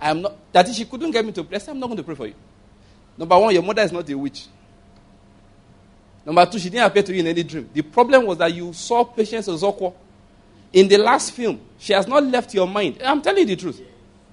I am not, that is, she couldn't get me to pray. I said, I'm not going to pray for you. Number one, your mother is not a witch. Number two, she didn't appear to you in any dream. The problem was that you saw Patience Ozokwo. In the last film, she has not left your mind. I'm telling you the truth.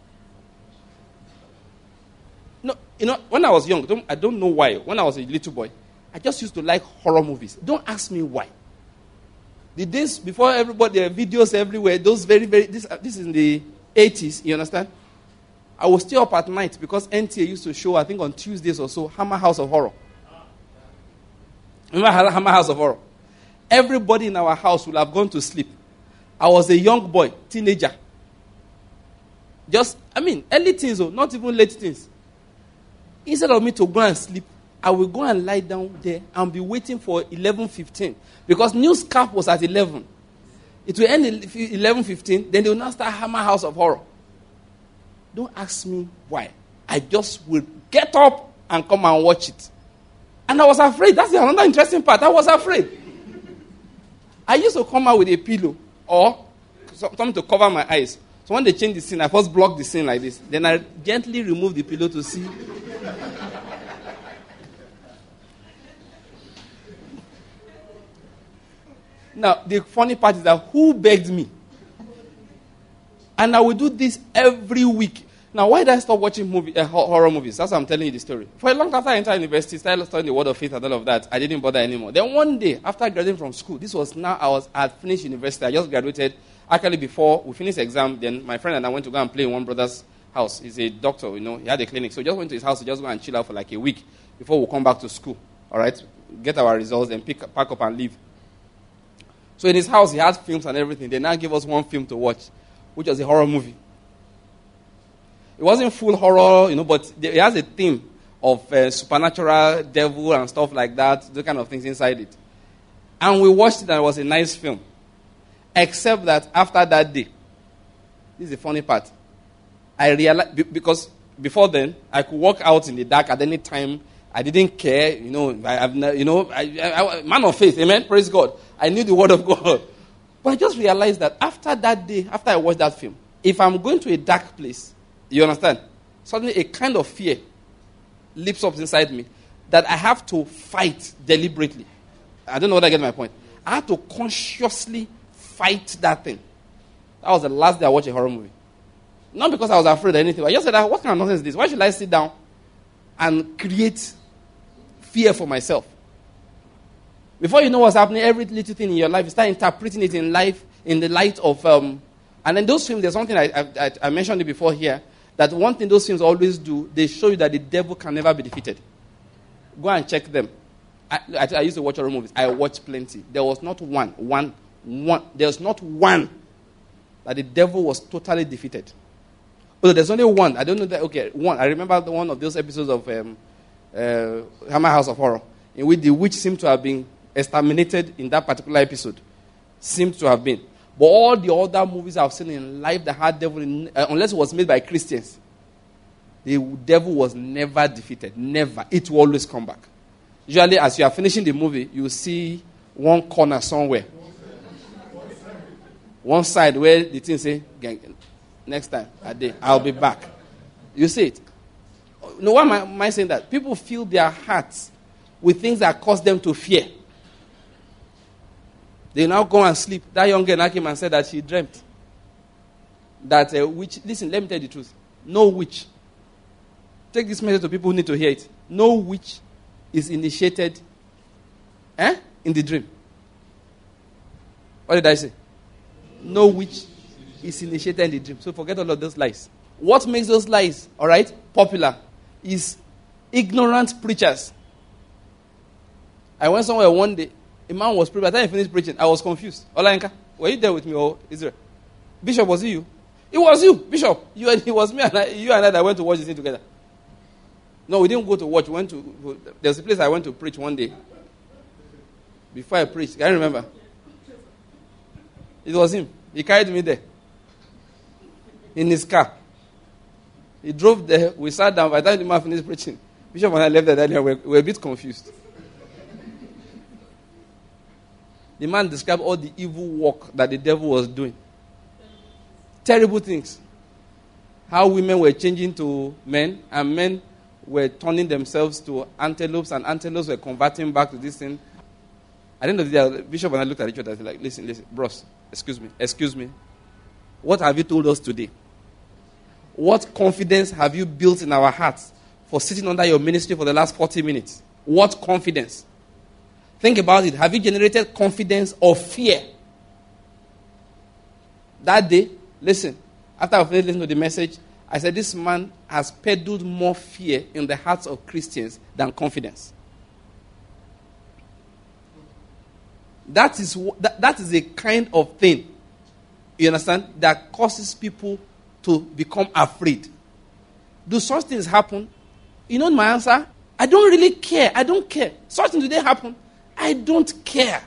No, when I was young, I don't know why. When I was a little boy, I just used to like horror movies. Don't ask me why. The days before everybody, there are videos everywhere. Those this is in the 80s, you understand? I was still up at night because NTA used to show, I think on Tuesdays or so, Hammer House of Horror. Remember Hammer House of Horror? Everybody in our house would have gone to sleep. I was a young boy, teenager. Early teens, not even late teens. Instead of me to go and sleep, I will go and lie down there and be waiting for 11:15. Because Newscap was at 11. It will end 11:15, then they will now start Hammer House of Horror. Don't ask me why. I just will get up and come and watch it. And I was afraid. That's another interesting part. I was afraid. I used to come out with a pillow or something to cover my eyes. So when they change the scene, I first block the scene like this. Then I gently remove the pillow to see. Now, the funny part is that who begged me? And I will do this every week. Now, why did I stop watching horror movies? That's why I'm telling you the story. For a long time after I entered university, started studying the word of faith and all of that, I didn't bother anymore. Then one day, after graduating from school, I had finished university. I just graduated. Actually, before we finished exam, then my friend and I went to go and play in one brother's house. He's a doctor, he had a clinic. So we just went to his house to just go and chill out for like a week before we come back to school. All right? Get our results, then pack up and leave. So in his house, he had films and everything. They now gave us one film to watch, which was a horror movie. It wasn't full horror, but it has a theme of supernatural, devil, and stuff like that, those kind of things inside it. And we watched it, and it was a nice film. Except that after that day, this is the funny part, I realized, because before then, I could walk out in the dark at any time. I didn't care, man of faith, amen, praise God. I knew the word of God. But I just realized that after that day, after I watched that film, if I'm going to a dark place, you understand, suddenly a kind of fear leaps up inside me that I have to fight deliberately. I don't know whether I get my point. I have to consciously fight that thing. That was the last day I watched a horror movie. Not because I was afraid or anything. I just said, what kind of nonsense is this? Why should I sit down and create fear for myself? Before you know what's happening, every little thing in your life, you start interpreting it in the light of... and then those films, there's something I mentioned it before here, that one thing those films always do, they show you that the devil can never be defeated. Go and check them. I used to watch horror movies. I watched plenty. There was not one. There's not one that the devil was totally defeated. Although there's only one. I don't know that. Okay, one. I remember one of those episodes of Hammer House of Horror, in which the witch seemed to have been exterminated in that particular episode. Seemed to have been. But all the other movies I've seen in life that had devil, unless it was made by Christians, the devil was never defeated. Never. It will always come back. Usually, as you are finishing the movie, you see one corner somewhere. One side where the thing say, next time, I'll be back. You see it. No, why am I saying that? People fill their hearts with things that cause them to fear. They now go and sleep. That young girl now came and said that she dreamt that a witch... Listen, let me tell you the truth. No witch. Take this message to people who need to hear it. No witch is initiated in the dream. What did I say? No witch is initiated in the dream. So forget all of those lies. What makes those lies, all right, popular is ignorant preachers. I went somewhere one day. A man was preaching. By the time he finished preaching, I was confused. Olainka, were you there with me or Israel? Bishop, was it you? It was you, Bishop. It was me and you and I that went to watch this thing together. No, we didn't go to watch. We went to. There's a place I went to preach one day. Before I preached, can you remember? It was him. He carried me there. In his car. He drove there. We sat down. By the time the man finished preaching, Bishop and I left that earlier. We were a bit confused. The man described all the evil work that the devil was doing. Terrible things. How women were changing to men, and men were turning themselves to antelopes, and antelopes were converting back to this thing. At the end of the day, Bishop and I looked at each other and said, like, listen, bros, excuse me. What have you told us today? What confidence have you built in our hearts for sitting under your ministry for the last 40 minutes? What confidence? Think about it. Have you generated confidence or fear? That day, listen, after I finished listening to the message, I said, this man has peddled more fear in the hearts of Christians than confidence. That is a kind of thing, you understand, that causes people to become afraid. Do such things happen? You know my answer? I don't really care. I don't care. Such things today happen. I don't care.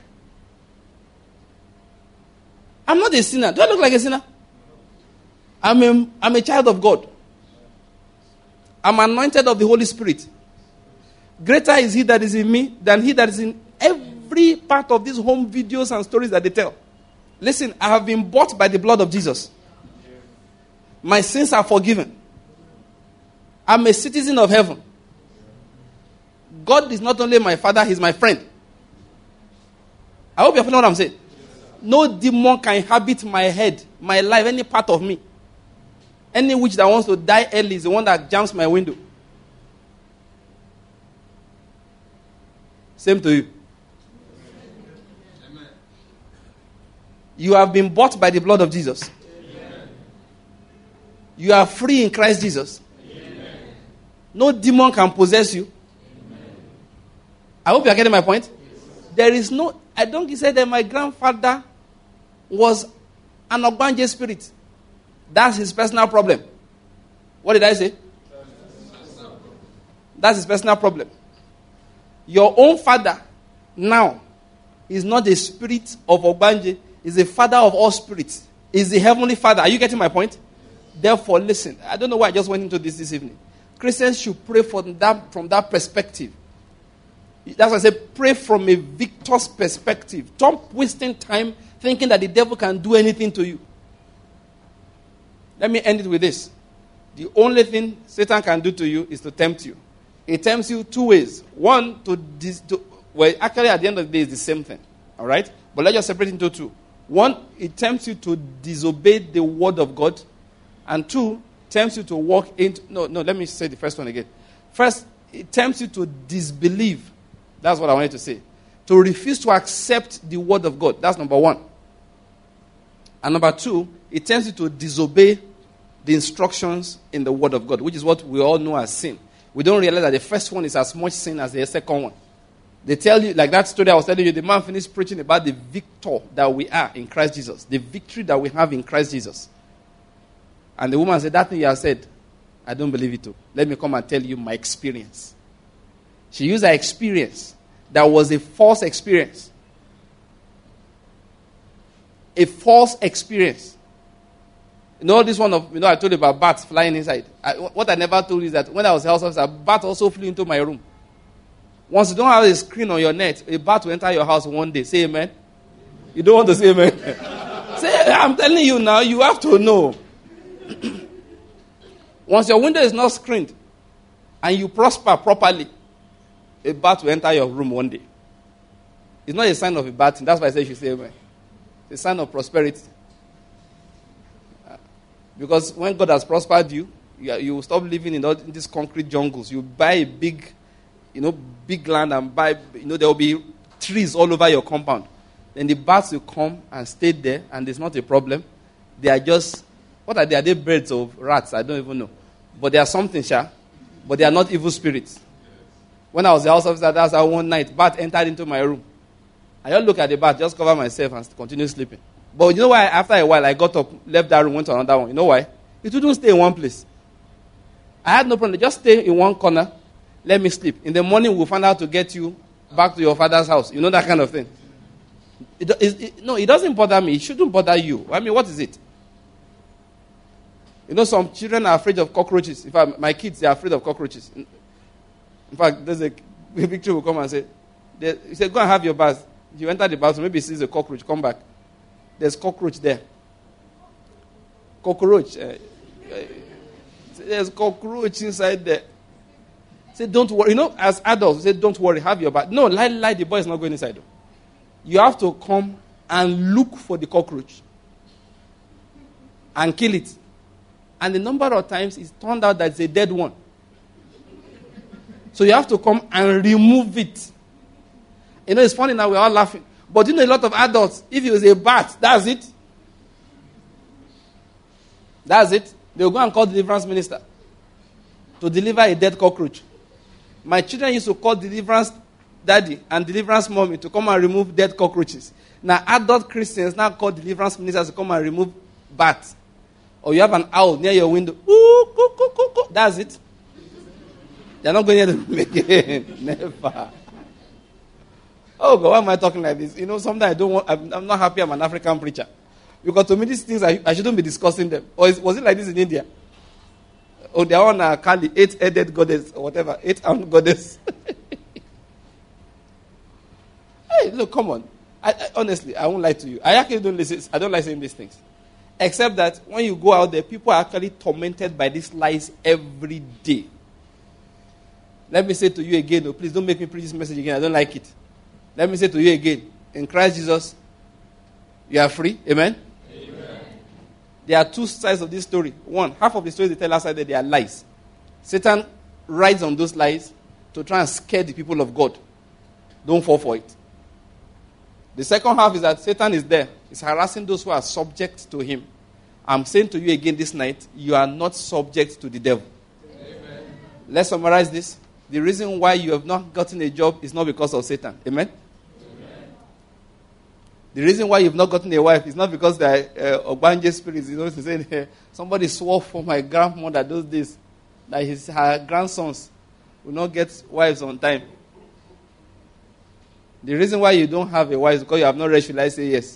I'm not a sinner. Do I look like a sinner? I'm a child of God. I'm anointed of the Holy Spirit. Greater is he that is in me than he that is in every part of these home videos and stories that they tell. Listen, I have been bought by the blood of Jesus. My sins are forgiven. I'm a citizen of heaven. God is not only my father, he's my friend. I hope you're following what I'm saying. No demon can inhabit my head, my life, any part of me. Any witch that wants to die early is the one that jumps my window. Same to you. Amen. You have been bought by the blood of Jesus. Amen. You are free in Christ Jesus. Amen. No demon can possess you. Amen. I hope you are getting my point. Yes. There is no, I don't say that my grandfather was an Ogbanje spirit. That's his personal problem. What did I say? That's his personal problem. Your own father now is not a spirit of Ogbanje. He's a father of all spirits. He's the heavenly father. Are you getting my point? Therefore, listen. I don't know why I just went into this evening. Christians should pray from that perspective. That's why I say pray from a victor's perspective. Stop wasting time thinking that the devil can do anything to you. Let me end it with this. The only thing Satan can do to you is to tempt you. He tempts you two ways. One, well, actually at the end of the day, it's the same thing. All right? But let's just separate it into two. One, it tempts you to disobey the word of God. And two, tempts you to walk into... No, let me say the first one again. First, it tempts you to disbelieve. That's what I wanted to say. To refuse to accept the word of God. That's number one. And number two, it tempts you to disobey the instructions in the word of God, which is what we all know as sin. We don't realize that the first one is as much sin as the second one. They tell you, like that story I was telling you, the man finished preaching about the victor that we are in Christ Jesus. The victory that we have in Christ Jesus. And the woman said, that thing you have said, I don't believe it too. Let me come and tell you my experience. She used her experience. That was a false experience. A false experience. You know this one of, I told you about bats flying inside. What I never told you is that when I was health officer, a bat also flew into my room. Once you don't have a screen on your net, a bat will enter your house one day. Say amen. You don't want to say amen? Say, I'm telling you now, you have to know. Once your window is not screened and you prosper properly, a bat will enter your room one day. It's not a sign of a bad thing. That's why I say you should say amen. It's a sign of prosperity. Because when God has prospered you, you will stop living in these concrete jungles. You buy a big land and buy, there will be trees all over your compound. Then the bats will come and stay there, and there's not a problem. They are just, what are they? Are they birds or rats? I don't even know. But they are something, but they are not evil spirits. When I was the house officer, that's how one night, bat entered into my room. I just look at the bat, just cover myself and continue sleeping. But you know why? After a while, I got up, left that room, went to another one. You know why? It wouldn't stay in one place. I had no problem. Just stay in one corner. Let me sleep. In the morning, we'll find out to get you back to your father's house. You know that kind of thing. It doesn't bother me. It shouldn't bother you. I mean, what is it? Some children are afraid of cockroaches. In fact, my kids, they are afraid of cockroaches. In fact, there's a picture will come and say, he said, go and have your bath. You enter the bathroom, maybe he sees a cockroach, come back. There's cockroach there. Cockroach. Say, there's cockroach inside there. Say, don't worry. You know, as adults, say, don't worry, have your bath. No, lie, the boy is not going inside. You have to come and look for the cockroach and kill it. And the number of times it's turned out that it's a dead one. So you have to come and remove it. You know, it's funny now, we're all laughing. But you know, a lot of adults, if it was a bat, that's it. That's it. They'll go and call the deliverance minister to deliver a dead cockroach. My children used to call deliverance daddy and deliverance mommy to come and remove dead cockroaches. Now, adult Christians now call deliverance ministers to come and remove bats. Or you have an owl near your window. Ooh, coo, coo, coo, coo. That's it. They're not going near them again. Never. Oh God, why am I talking like this? You know, sometimes I'm not happy I'm an African preacher. Because to me, these things, I shouldn't be discussing them. Or was it like this in India? Oh, they're on Kali, 8-headed goddess, or whatever, 8-armed goddess. Hey, look, come on. Honestly, I won't lie to you. I actually don't listen. I don't like saying these things. Except that when you go out there, people are actually tormented by these lies every day. Let me say to you again, oh, please don't make me preach this message again. I don't like it. Let me say to you again, in Christ Jesus, you are free. Amen? Amen. There are two sides of this story. One, half of the stories they tell outside that they are lies. Satan rides on those lies to try and scare the people of God. Don't fall for it. The second half is that Satan is there. He's harassing those who are subject to him. I'm saying to you again this night, you are not subject to the devil. Amen. Let's summarize this. The reason why you have not gotten a job is not because of Satan. Amen? Amen. The reason why you've not gotten a wife is not because the Ogbanje spirits. You know, saying, somebody swore for my grandmother those days that her grandsons will not get wives on time. The reason why you don't have a wife is because you have not read. Should I say yes?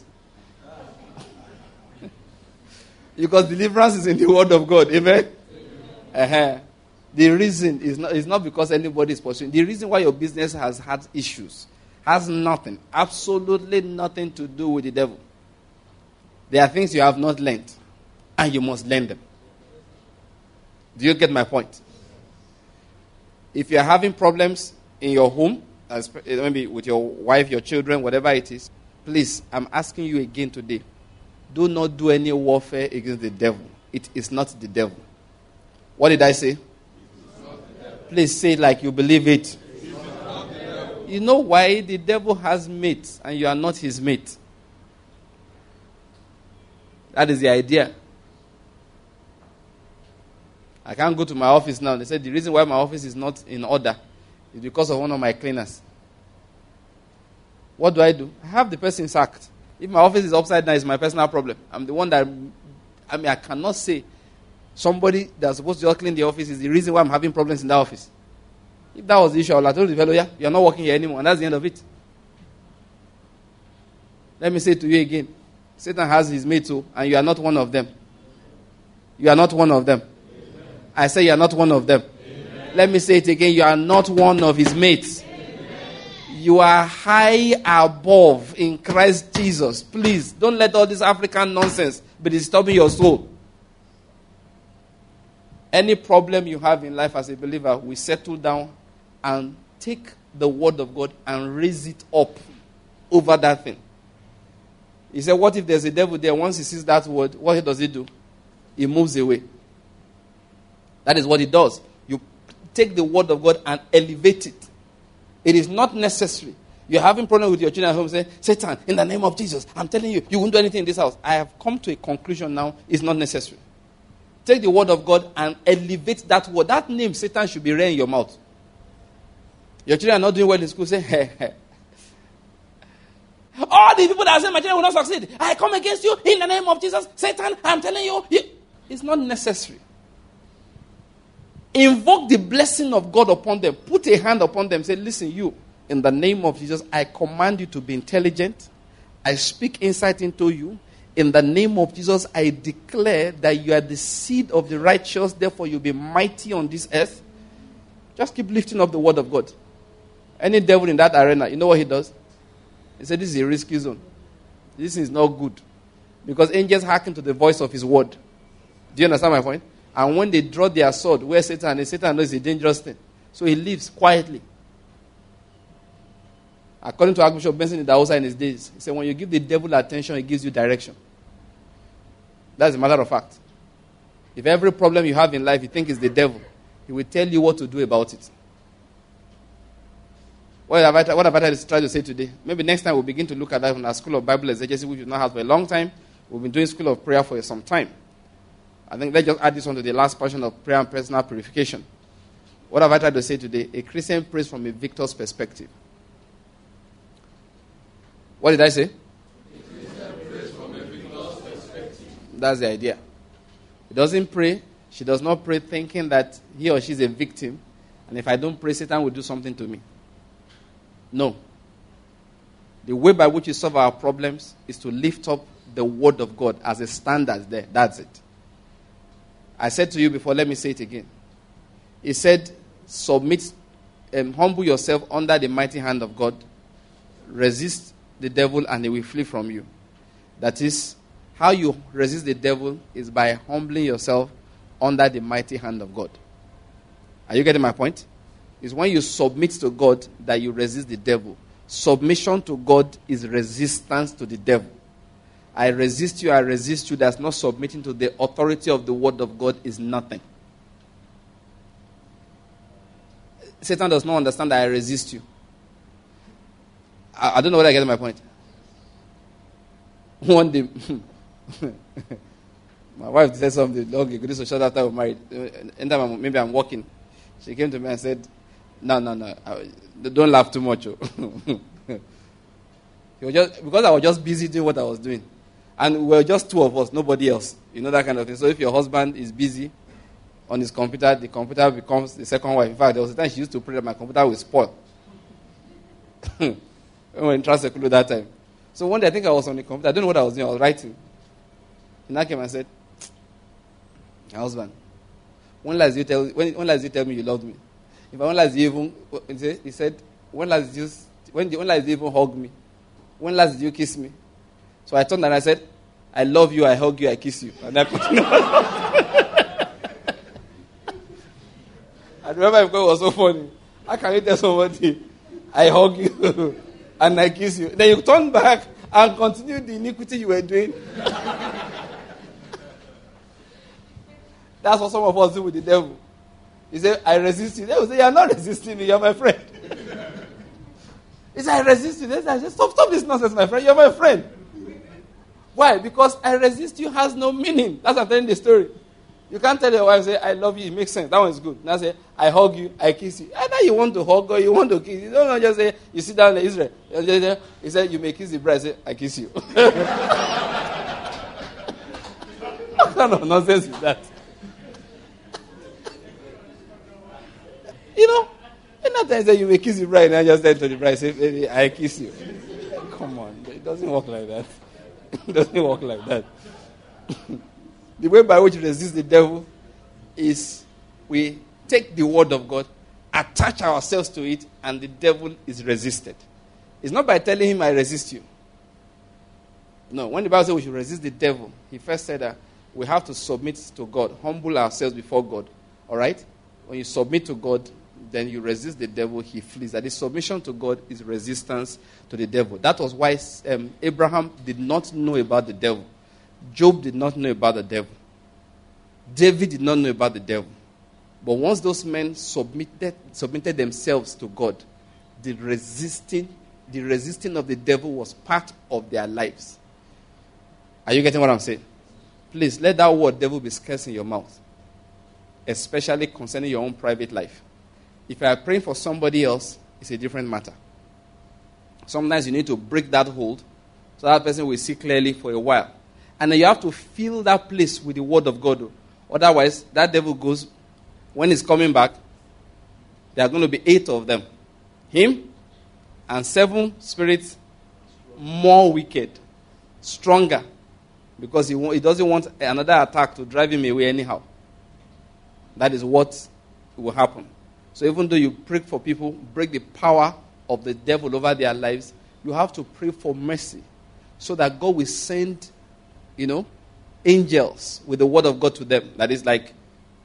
Because deliverance is in the word of God. Amen? Uh-huh. The reason is not because anybody is pursuing. The reason why your business has had issues has nothing, absolutely nothing to do with the devil. There are things you have not learned, and you must learn them. Do you get my point? If you are having problems in your home, maybe with your wife, your children, whatever it is, please, I'm asking you again today, do not do any warfare against the devil. It is not the devil. What did I say? Please say it like you believe it. You know why? The devil has mates and you are not his mate. That is the idea. I can't go to my office now. They said the reason why my office is not in order is because of one of my cleaners. What do? I have the person sacked. If my office is upside down, it's my personal problem. I'm the one that, I cannot say somebody that's supposed to just clean the office is the reason why I'm having problems in that office. If that was the issue, I would have told the fellow, yeah, you're not working here anymore, and that's the end of it. Let me say to you again, Satan has his mates too, and you are not one of them. You are not one of them. Amen. I say you are not one of them. Amen. Let me say it again, you are not one of his mates. Amen. You are high above in Christ Jesus. Please, don't let all this African nonsense be disturbing your soul. Any problem you have in life as a believer, we settle down and take the word of God and raise it up over that thing. He said, what if there's a devil there? Once he sees that word, what does he do? He moves away. That is what he does. You take the word of God and elevate it. It is not necessary. You're having problem with your children at home, say, Satan, in the name of Jesus, I'm telling you, you won't do anything in this house. I have come to a conclusion now, it's not necessary. Take the word of God and elevate that word. That name, Satan, should be rare in your mouth. Your children are not doing well in school, say, hey. All the people that say my children will not succeed, I come against you in the name of Jesus. Satan, I'm telling you. It's not necessary. Invoke the blessing of God upon them. Put a hand upon them. Say, listen, you, in the name of Jesus, I command you to be intelligent. I speak insight into you. In the name of Jesus, I declare that you are the seed of the righteous. Therefore, you'll be mighty on this earth. Just keep lifting up the word of God. Any devil in that arena, you know what he does? He said, this is a risky zone. This is not good. Because angels hearken to the voice of his word. Do you understand my point? And when they draw their sword, where Satan is, Satan knows it's a dangerous thing. So he lives quietly. According to Archbishop Benson Idahosa in his days, he said, when you give the devil attention, he gives you direction. That's a matter of fact. If every problem you have in life you think is the devil, he will tell you what to do about it. What have I tried to say today? Maybe next time we'll begin to look at that in our School of Bible Exegesis, which we've not had for a long time. We've been doing School of Prayer for some time. I think let's just add this one to the last portion of prayer and personal purification. What have I tried to say today? A Christian prays from a victor's perspective. What did I say? A Christian prays from a victor's perspective. That's the idea. He doesn't pray. She does not pray thinking that he or she is a victim. And if I don't pray, Satan will do something to me. No. The way by which we solve our problems is to lift up the word of God as a standard there. That's it. I said to you before, let me say it again. He said, submit and humble yourself under the mighty hand of God. Resist the devil and he will flee from you. That is, how you resist the devil is by humbling yourself under the mighty hand of God. Are you getting my point? It's when you submit to God that you resist the devil. Submission to God is resistance to the devil. I resist you. That's not submitting to the authority of the word of God is nothing. Satan does not understand that I resist you. I don't know whether I get my point. One day, my wife said something. Okay, good. So short after we married. Anytime maybe I'm walking, she came to me and said, "No, don't laugh too much." Because I was just busy doing what I was doing. And we were just two of us, nobody else. You know, that kind of thing. So if your husband is busy on his computer, the computer becomes the second wife. In fact, there was a time she used to pray that my computer will spoil. We were in Transekulu that time. So one day I think I was on the computer. I don't know what I was doing. I was writing. And I came and said, my husband, when last did you tell me you loved me? If when last did you even, he said, when last did you even hug me? When last did you kiss me? So I turned and I said, I love you, I hug you, I kiss you. And I continued. I remember because it was so funny. How can you tell somebody, I hug you and I kiss you? Then you turn back and continue the iniquity you were doing. That's what some of us do with the devil. He said, I resist you. They will say, you're not resisting me, you're my friend. He said, I resist you. They say, stop this nonsense, my friend, you're my friend. Why? Because I resist you has no meaning. That's what I'm telling the story. You can't tell your wife, say, I love you, it makes sense. That one is good. Now say, I hug you, I kiss you. Either you want to hug or you want to kiss. You don't just say, you sit down in Israel. He said, you may kiss the bride. I say, I kiss you. What kind of nonsense is that? You know, another time say, you may kiss the bride, and I just turn to the bride, say, baby, I kiss you. Come on, it doesn't work like that. It doesn't work like that. The way by which we resist the devil is we take the word of God, attach ourselves to it, and the devil is resisted. It's not by telling him, I resist you. No, when the Bible says we should resist the devil, he first said that we have to submit to God, humble ourselves before God. All right? When you submit to God, then you resist the devil, he flees. That is, submission to God is resistance to the devil. That was why Abraham did not know about the devil. Job did not know about the devil. David did not know about the devil. But once those men submitted themselves to God, the resisting of the devil was part of their lives. Are you getting what I'm saying? Please, let that word devil be scarce in your mouth. Especially concerning your own private life. If you are praying for somebody else, it's a different matter. Sometimes you need to break that hold so that person will see clearly for a while. And then you have to fill that place with the word of God. Otherwise, that devil goes, when he's coming back, there are going to be 8 of them. Him and 7 spirits more wicked, stronger. Because he doesn't want another attack to drive him away anyhow. That is what will happen. So even though you pray for people, break the power of the devil over their lives, you have to pray for mercy so that God will send, angels with the word of God to them. That is like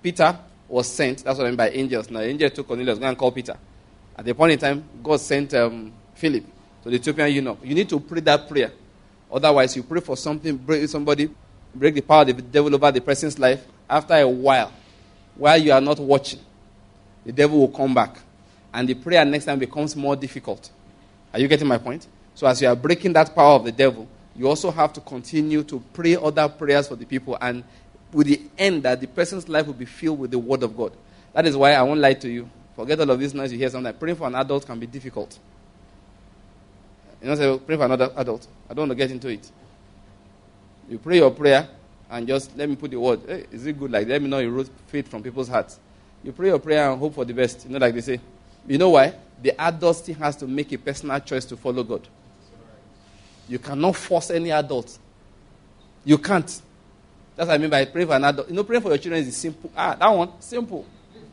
Peter was sent. That's what I mean by angels. Now, the angel took Cornelius, go and call Peter. At the point in time, God sent Philip to the Ethiopian eunuch. You need to pray that prayer. Otherwise, you pray for something, break the power of the devil over the person's life. After a while you are not watching, the devil will come back. And the prayer next time becomes more difficult. Are you getting my point? So as you are breaking that power of the devil, you also have to continue to pray other prayers for the people, and with the end that the person's life will be filled with the word of God. That is why I won't lie to you. Forget all of this noise you hear sometimes. Praying for an adult can be difficult. You know, say, pray for another adult. I don't want to get into it. You pray your prayer and just let me put the word. Hey, is it good? Like, let me know you wrote faith from people's hearts. You pray your prayer and hope for the best. You know, like they say. You know why? The adult still has to make a personal choice to follow God. You cannot force any adult. You can't. That's what I mean by praying for an adult. You know, praying for your children is simple. That one, simple.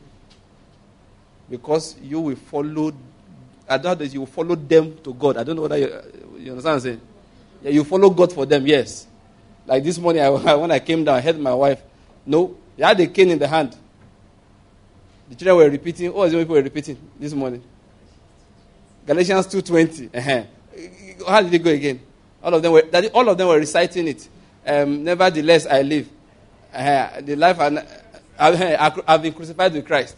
Because you will follow, you will follow them to God. I don't know whether you understand what I'm saying. Yeah, you follow God for them, yes. Like this morning, when I came down, I heard my wife. No, he had a cane in the hand. The children were repeating. What was the people were repeating this morning? Galatians 2:20. How did it go again? All of them were reciting it. Nevertheless, I live. The life I've been crucified with Christ.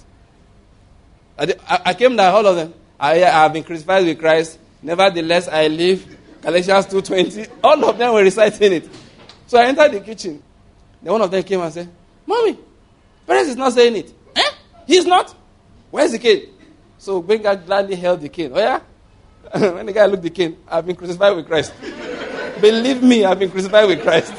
I came down, all of them. I have been crucified with Christ. Nevertheless, I live. Galatians 2:20. All of them were reciting it. So I entered the kitchen. Then one of them came and said, Mommy, Perez is not saying it. He's not? Where's the cane? So Benga gladly held the cane. Oh yeah? When the guy looked at the cane, I've been crucified with Christ. Believe me, I've been crucified with Christ.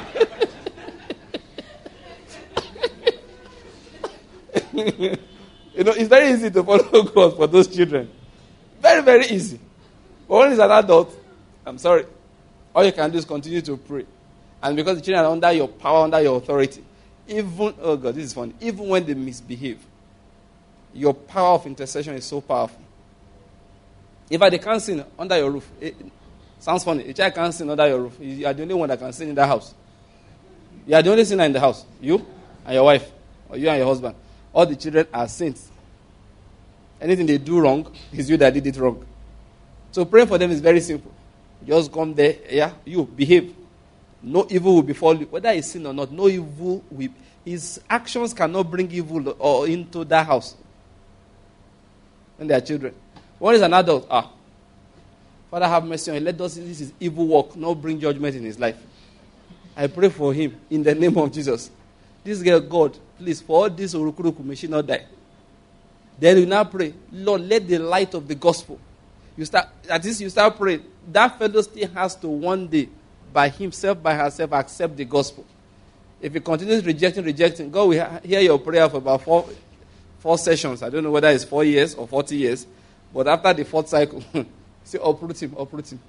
You know, it's very easy to follow God for those children. Very, very easy. But when it's an adult, I'm sorry. All you can do is continue to pray. And because the children are under your power, under your authority, even, oh God, this is funny, even when they misbehave, your power of intercession is so powerful. If they can't sin under your roof, it sounds funny. A child can't sin under your roof. You are the only one that can sin in that house. You are the only sinner in the house. You and your wife, or you and your husband. All the children are saints. Anything they do wrong, it's you that did it wrong. So praying for them is very simple. Just come there, you behave. No evil will befall you. Whether it's sin or not, no evil will. His actions cannot bring evil or into that house. When they are children. One is an adult. Father, have mercy on him. Let us see this is evil work, not bring judgment in his life. I pray for him in the name of Jesus. This girl, God, please, for all this urukuruku, may she not die. Then you now pray, Lord, let the light of the gospel. You start praying. That fellow still has to one day, by himself, by herself, accept the gospel. If he continues rejecting, God will hear your prayer for about four sessions. I don't know whether it's 4 years or 40 years. But after the fourth cycle, say, uproot him.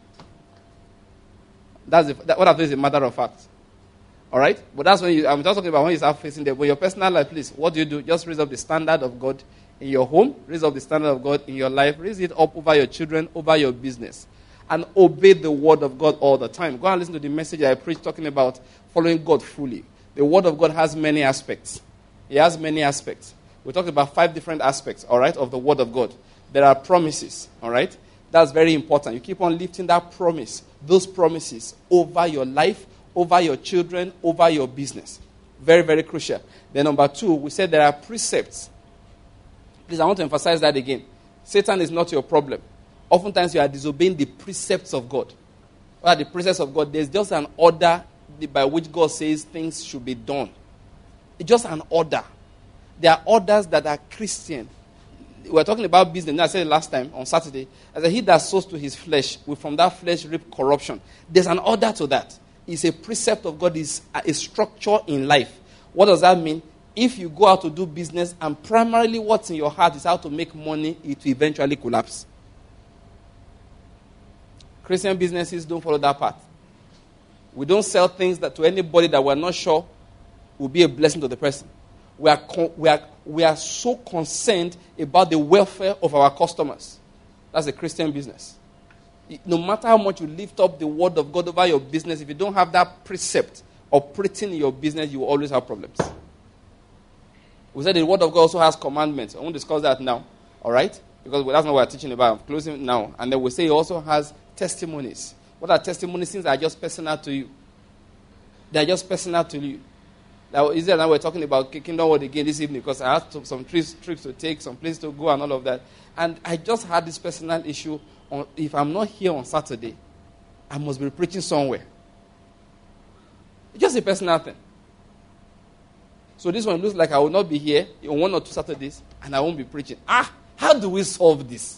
What I feel is a matter of fact. All right? But that's when I'm just talking about when you start facing them. But your personal life, please, what do? Just raise up the standard of God in your home. Raise up the standard of God in your life. Raise it up over your children, over your business. And obey the word of God all the time. Go and listen to the message I preached talking about following God fully. The word of God has many aspects. It has many aspects. We talked about 5 different aspects, all right, of the word of God. There are promises, all right? That's very important. You keep on lifting that promise, those promises over your life, over your children, over your business. Very, very crucial. Then number 2, we said there are precepts. Please, I want to emphasize that again. Satan is not your problem. Oftentimes you are disobeying the precepts of God. What are the precepts of God? There's just an order by which God says things should be done. It's just an order. There are orders that are Christian. We were talking about business. I said it last time on Saturday. I said, he that sows to his flesh will from that flesh reap corruption. There's an order to that. It's a precept of God. It's a structure in life. What does that mean? If you go out to do business and primarily what's in your heart is how to make money, it will eventually collapse. Christian businesses don't follow that path. We don't sell things that to anybody that we're not sure will be a blessing to the person. We are so concerned about the welfare of our customers. That's a Christian business. No matter how much you lift up the word of God over your business, if you don't have that precept operating in your business, you will always have problems. We said the word of God also has commandments. I won't discuss that now. All right? Because that's not what we're teaching about. I'm closing now. And then we say it also has testimonies. What are testimonies? Things that are just personal to you. They are just personal to you. Now, Israel and I were talking about Kingdom World again this evening because I had some trips to take, some places to go and all of that. And I just had this personal issue. If I'm not here on Saturday, I must be preaching somewhere. It's just a personal thing. So this one looks like I will not be here on 1 or 2 Saturdays and I won't be preaching. How do we solve this?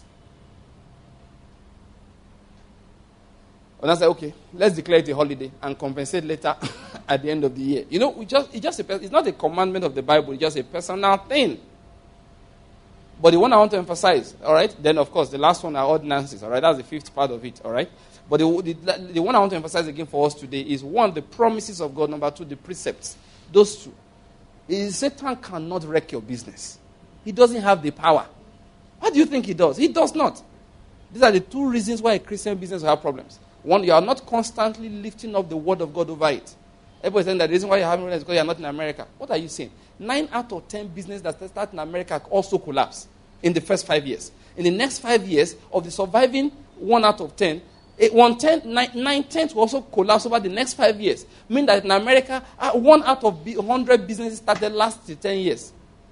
And I said, okay, let's declare it a holiday and compensate later at the end of the year. You know, it's not a commandment of the Bible, it's just a personal thing. But the one I want to emphasize, all right, then of course the last one are ordinances, all right, that's the 5th part of it, all right. But the one I want to emphasize again for us today is 1, the promises of God, number 2, the precepts. Those two. Satan cannot wreck your business. He doesn't have the power. What do you think he does? He does not. These are the 2 reasons why a Christian business will have problems. 1, you are not constantly lifting up the word of God over it. Everybody's saying that the reason why you're having problems is because you're not in America. What are you saying? 9 out of 10 businesses that start in America also collapse in the first 5 years. In the next 5 years, of the surviving 1 out of 10, 9/10 will also collapse over the next 5 years. Meaning that in America, 1 out of 100 businesses started last 10 years.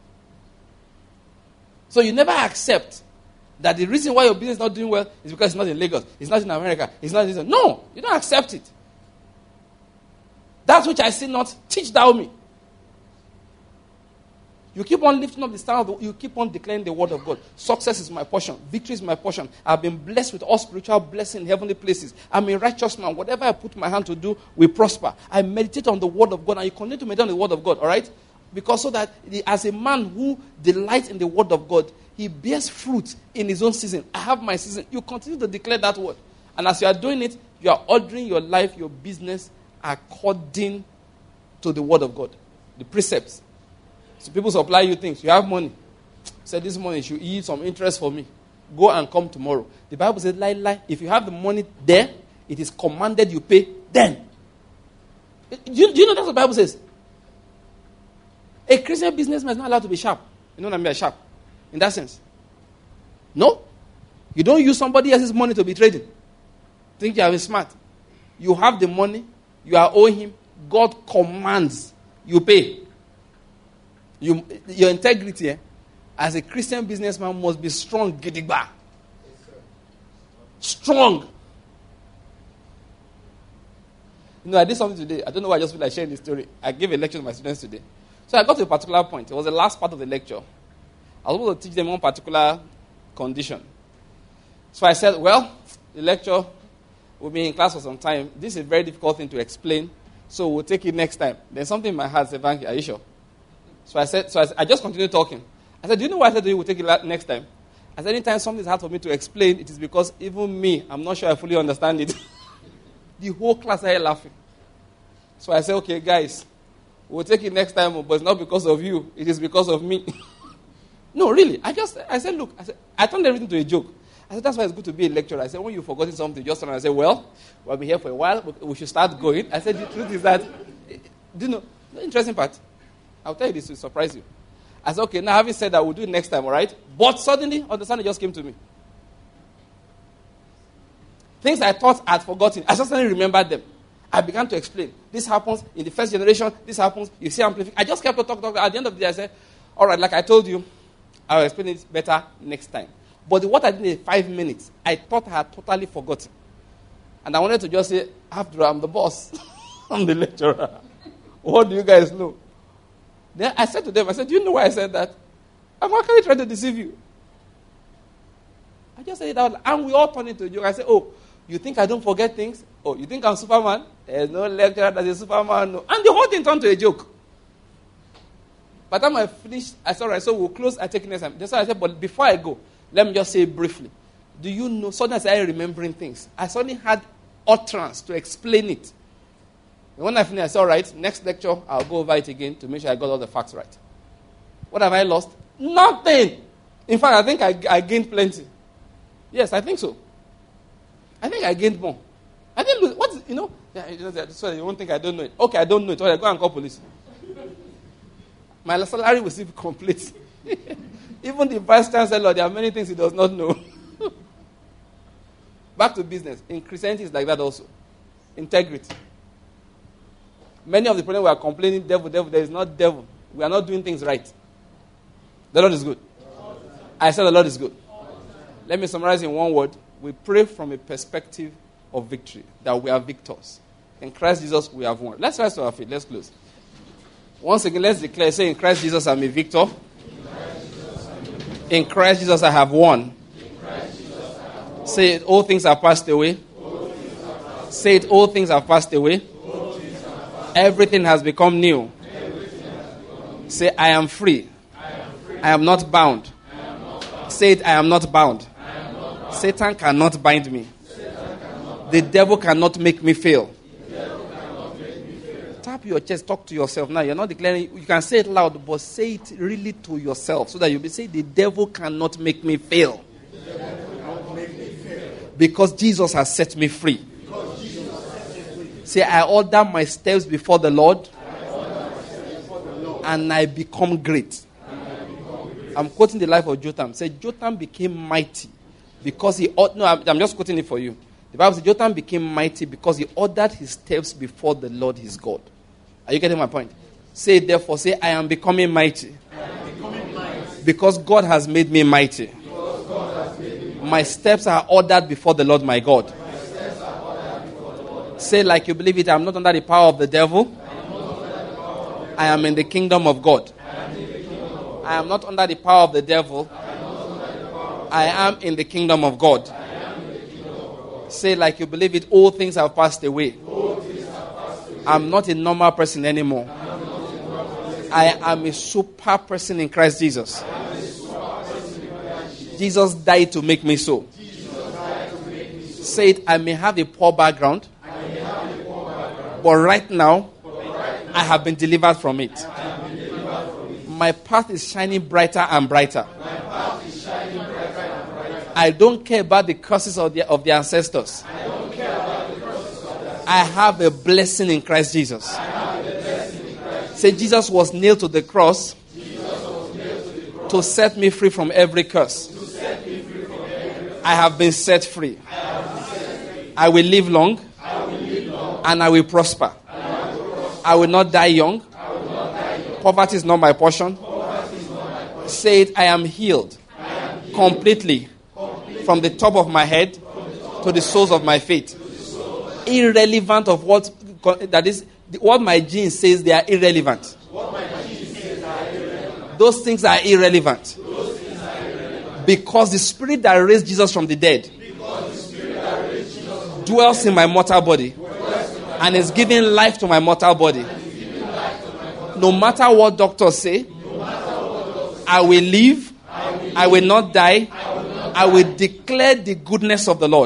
So you never accept that the reason why your business is not doing well is because it's not in Lagos, it's not in America, it's not in this. No, you don't accept it. That which I see not, teach thou me. You keep on lifting up the standard, you keep on declaring the word of God. Success is my portion. Victory is my portion. I've been blessed with all spiritual blessings in heavenly places. I'm a righteous man. Whatever I put my hand to do will prosper. I meditate on the word of God, and you continue to meditate on the word of God, all right? Because so that as a man who delights in the word of God, he bears fruit in his own season. I have my season. You continue to declare that word. And as you are doing it, you are ordering your life, your business, according to the word of God. The precepts. So people supply you things. You have money. Say this money you should eat some interest for me. Go and come tomorrow. The Bible says, lie. If you have the money there, it is commanded you pay then. Do you know that's what the Bible says? A Christian businessman is not allowed to be sharp. You know what I mean by sharp? In that sense. No. You don't use somebody else's money to be trading. Think you are smart. You have the money. You are owing him. God commands you pay. Your integrity as a Christian businessman must be strong. Gidigba. Strong. You know, I did something today. I don't know why I just feel like sharing this story. I gave a lecture to my students today. So I got to a particular point. It was the last part of the lecture. I was supposed to teach them one particular condition. So I said, well, the lecture will be in class for some time. This is a very difficult thing to explain, so we'll take it next time. Then something in my heart said, Vanki, are you sure? So I just continued talking. I said, do you know why I said to you we'll take it next time? I said, anytime something is hard for me to explain, it is because even me, I'm not sure I fully understand it. The whole class started laughing. So I said, okay, guys, we'll take it next time, but it's not because of you. It is because of me. No, really. I said, look, I turned everything to a joke. I said, that's why it's good to be a lecturer. I said, when you've forgotten something, just turn and I said, well, we'll be here for a while. We should start going. I said, the truth is that, do you know, the interesting part? I'll tell you this to surprise you. I said, okay, now having said that, we'll do it next time, all right? But suddenly, understanding just came to me. Things I thought I'd forgotten, I suddenly remembered them. I began to explain. This happens in the first generation. This happens. You see, amplification. I just kept talking. At the end of the day, I said, all right, like I told you, I'll explain it better next time. But what I did in 5 minutes, I thought I had totally forgotten. And I wanted to just say, after I'm the boss. I'm the lecturer. What do you guys know? Then I said to them, do you know why I said that? I'm actually trying to deceive you. I just said it out loud. And we all turned into a joke. I said, oh, you think I don't forget things? Oh, you think I'm Superman? There's no lecturer that's a Superman. No. And the whole thing turned to a joke. By the time I finished, I said, all right, so we'll close. I take next time. That's why I said, but before I go, let me just say briefly. Do you know, suddenly I started remembering things. I suddenly had utterance to explain it. And when I finished, I said, all right, next lecture, I'll go over it again to make sure I got all the facts right. What have I lost? Nothing. In fact, I think I gained plenty. Yes, I think so. I think I gained more. I didn't lose. What is, so you won't think I don't know it. Okay, I don't know it. All right, go and call police. My salary will still be complete. Even the vice chancellor, there are many things he does not know. Back to business. In Christianity, it's like that also. Integrity. Many of the problems we are complaining, devil, there is not devil. We are not doing things right. The Lord is good. I said the Lord is good. Let me summarize in one word. We pray from a perspective of victory, that we are victors. In Christ Jesus, we have won. Let's rise to our feet. Let's close. Once again, let's declare, say, in Christ Jesus, I'm a victor. In Christ Jesus, I have won. Say it, all things are passed away. Say it, all things have passed away. Everything has become new. Say, I am free. I am not bound. Say it, I am not bound. Satan cannot bind me. The devil cannot make me fail. Tap your chest, talk to yourself. Now, you're not declaring, you can say it loud, but say it really to yourself so that you'll be saying, the devil cannot make me fail. Because Jesus has set me free. Say, I order my steps before the Lord and I become great. I'm quoting the life of Jotham. Say, Jotham became mighty because I'm just quoting it for you. The Bible says Jotham became mighty because he ordered his steps before the Lord his God. Are you getting my point? Say, therefore, say, I am becoming mighty. Because God has made me mighty. My steps are ordered before the Lord my God. Say like you believe it, I'm not under the power of the devil. I am in the kingdom of God. I am not under the power of the devil. I am in the kingdom of God. Say like you believe it, all things have passed away. I'm not a normal person anymore. I am a super person in Christ Jesus. Jesus died to make me so. Say it, I may have a poor background, but right now, I have been delivered from it. My path is shining brighter and brighter. I don't care about the curses of the ancestors. I have a blessing in Christ Jesus. Say, Jesus was nailed to the cross to set me free from every curse. I have been set free. I will live long and I will prosper. I will not die young. Poverty is not my portion. Say it, I am healed completely from the top of my head to the soles of my feet. Irrelevant of what that is, what my genes says, they are irrelevant. Those things are irrelevant. Because the spirit that raised Jesus from the dead dwells in my mortal body and is giving life to my mortal body. No matter what doctors say, I will live, I will not die, I will declare the goodness of the Lord.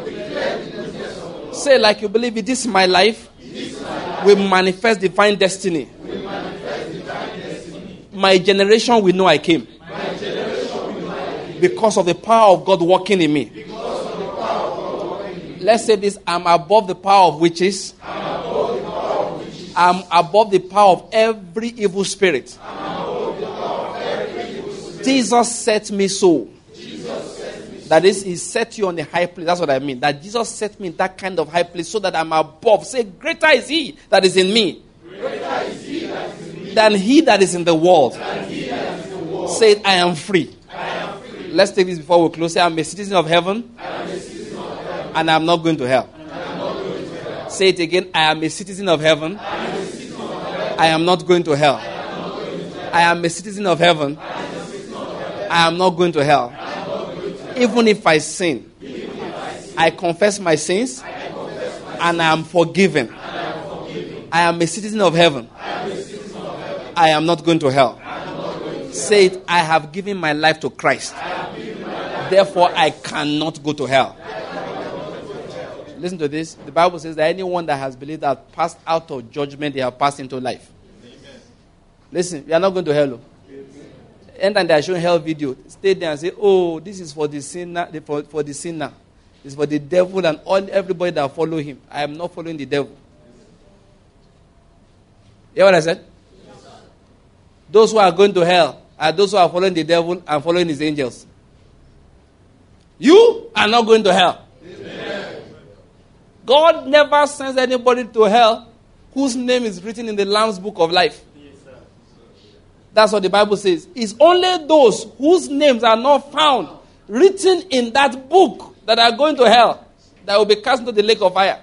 Say like you believe it, this is my life, will manifest divine destiny. My generation will know I came. Because of the power of God working in me. Let's say this, I'm above the power of witches. I'm above the power of every evil spirit. Jesus set me so. That is, he set you on a high place. That's what I mean. That Jesus set me in that kind of high place so that I'm above. Say, greater is he that is in me than he that is in the world. Say, I am free. Let's take this before we close. Say, I'm a citizen of heaven. And I'm not going to hell. Say it again. I am a citizen of heaven. I am not going to hell. I am a citizen of heaven. I am not going to hell. Even if I sin, I confess my sins and I am forgiven. I am a citizen of heaven. I am not going to hell. Say it, I have given my life to Christ. Therefore, I cannot go to hell. Listen to this. The Bible says that anyone that has believed that passed out of judgment, they have passed into life. Listen, we are not going to hell. Anytime they are showing hell video, stay there and say, oh, this is for the sinner, for the sinner. It's for the devil and everybody that follow him. I am not following the devil. You hear what I said? Those who are going to hell are those who are following the devil and following his angels. You are not going to hell. Amen. God never sends anybody to hell whose name is written in the Lamb's book of life. That's what the Bible says. It's only those whose names are not found written in that book that are going to hell that will be cast into the lake of fire.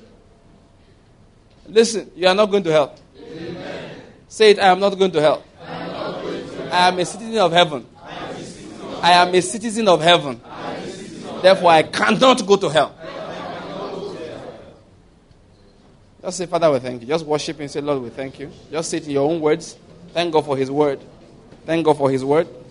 Listen, you are not going to hell. Amen. Say it, I am not going to hell. I am a citizen of heaven. I am a citizen of heaven. Therefore, I cannot go to hell. Just say, Father, we thank you. Just worship and say, Lord, we thank you. Just say it in your own words. Thank God for his word. Thank God for his word.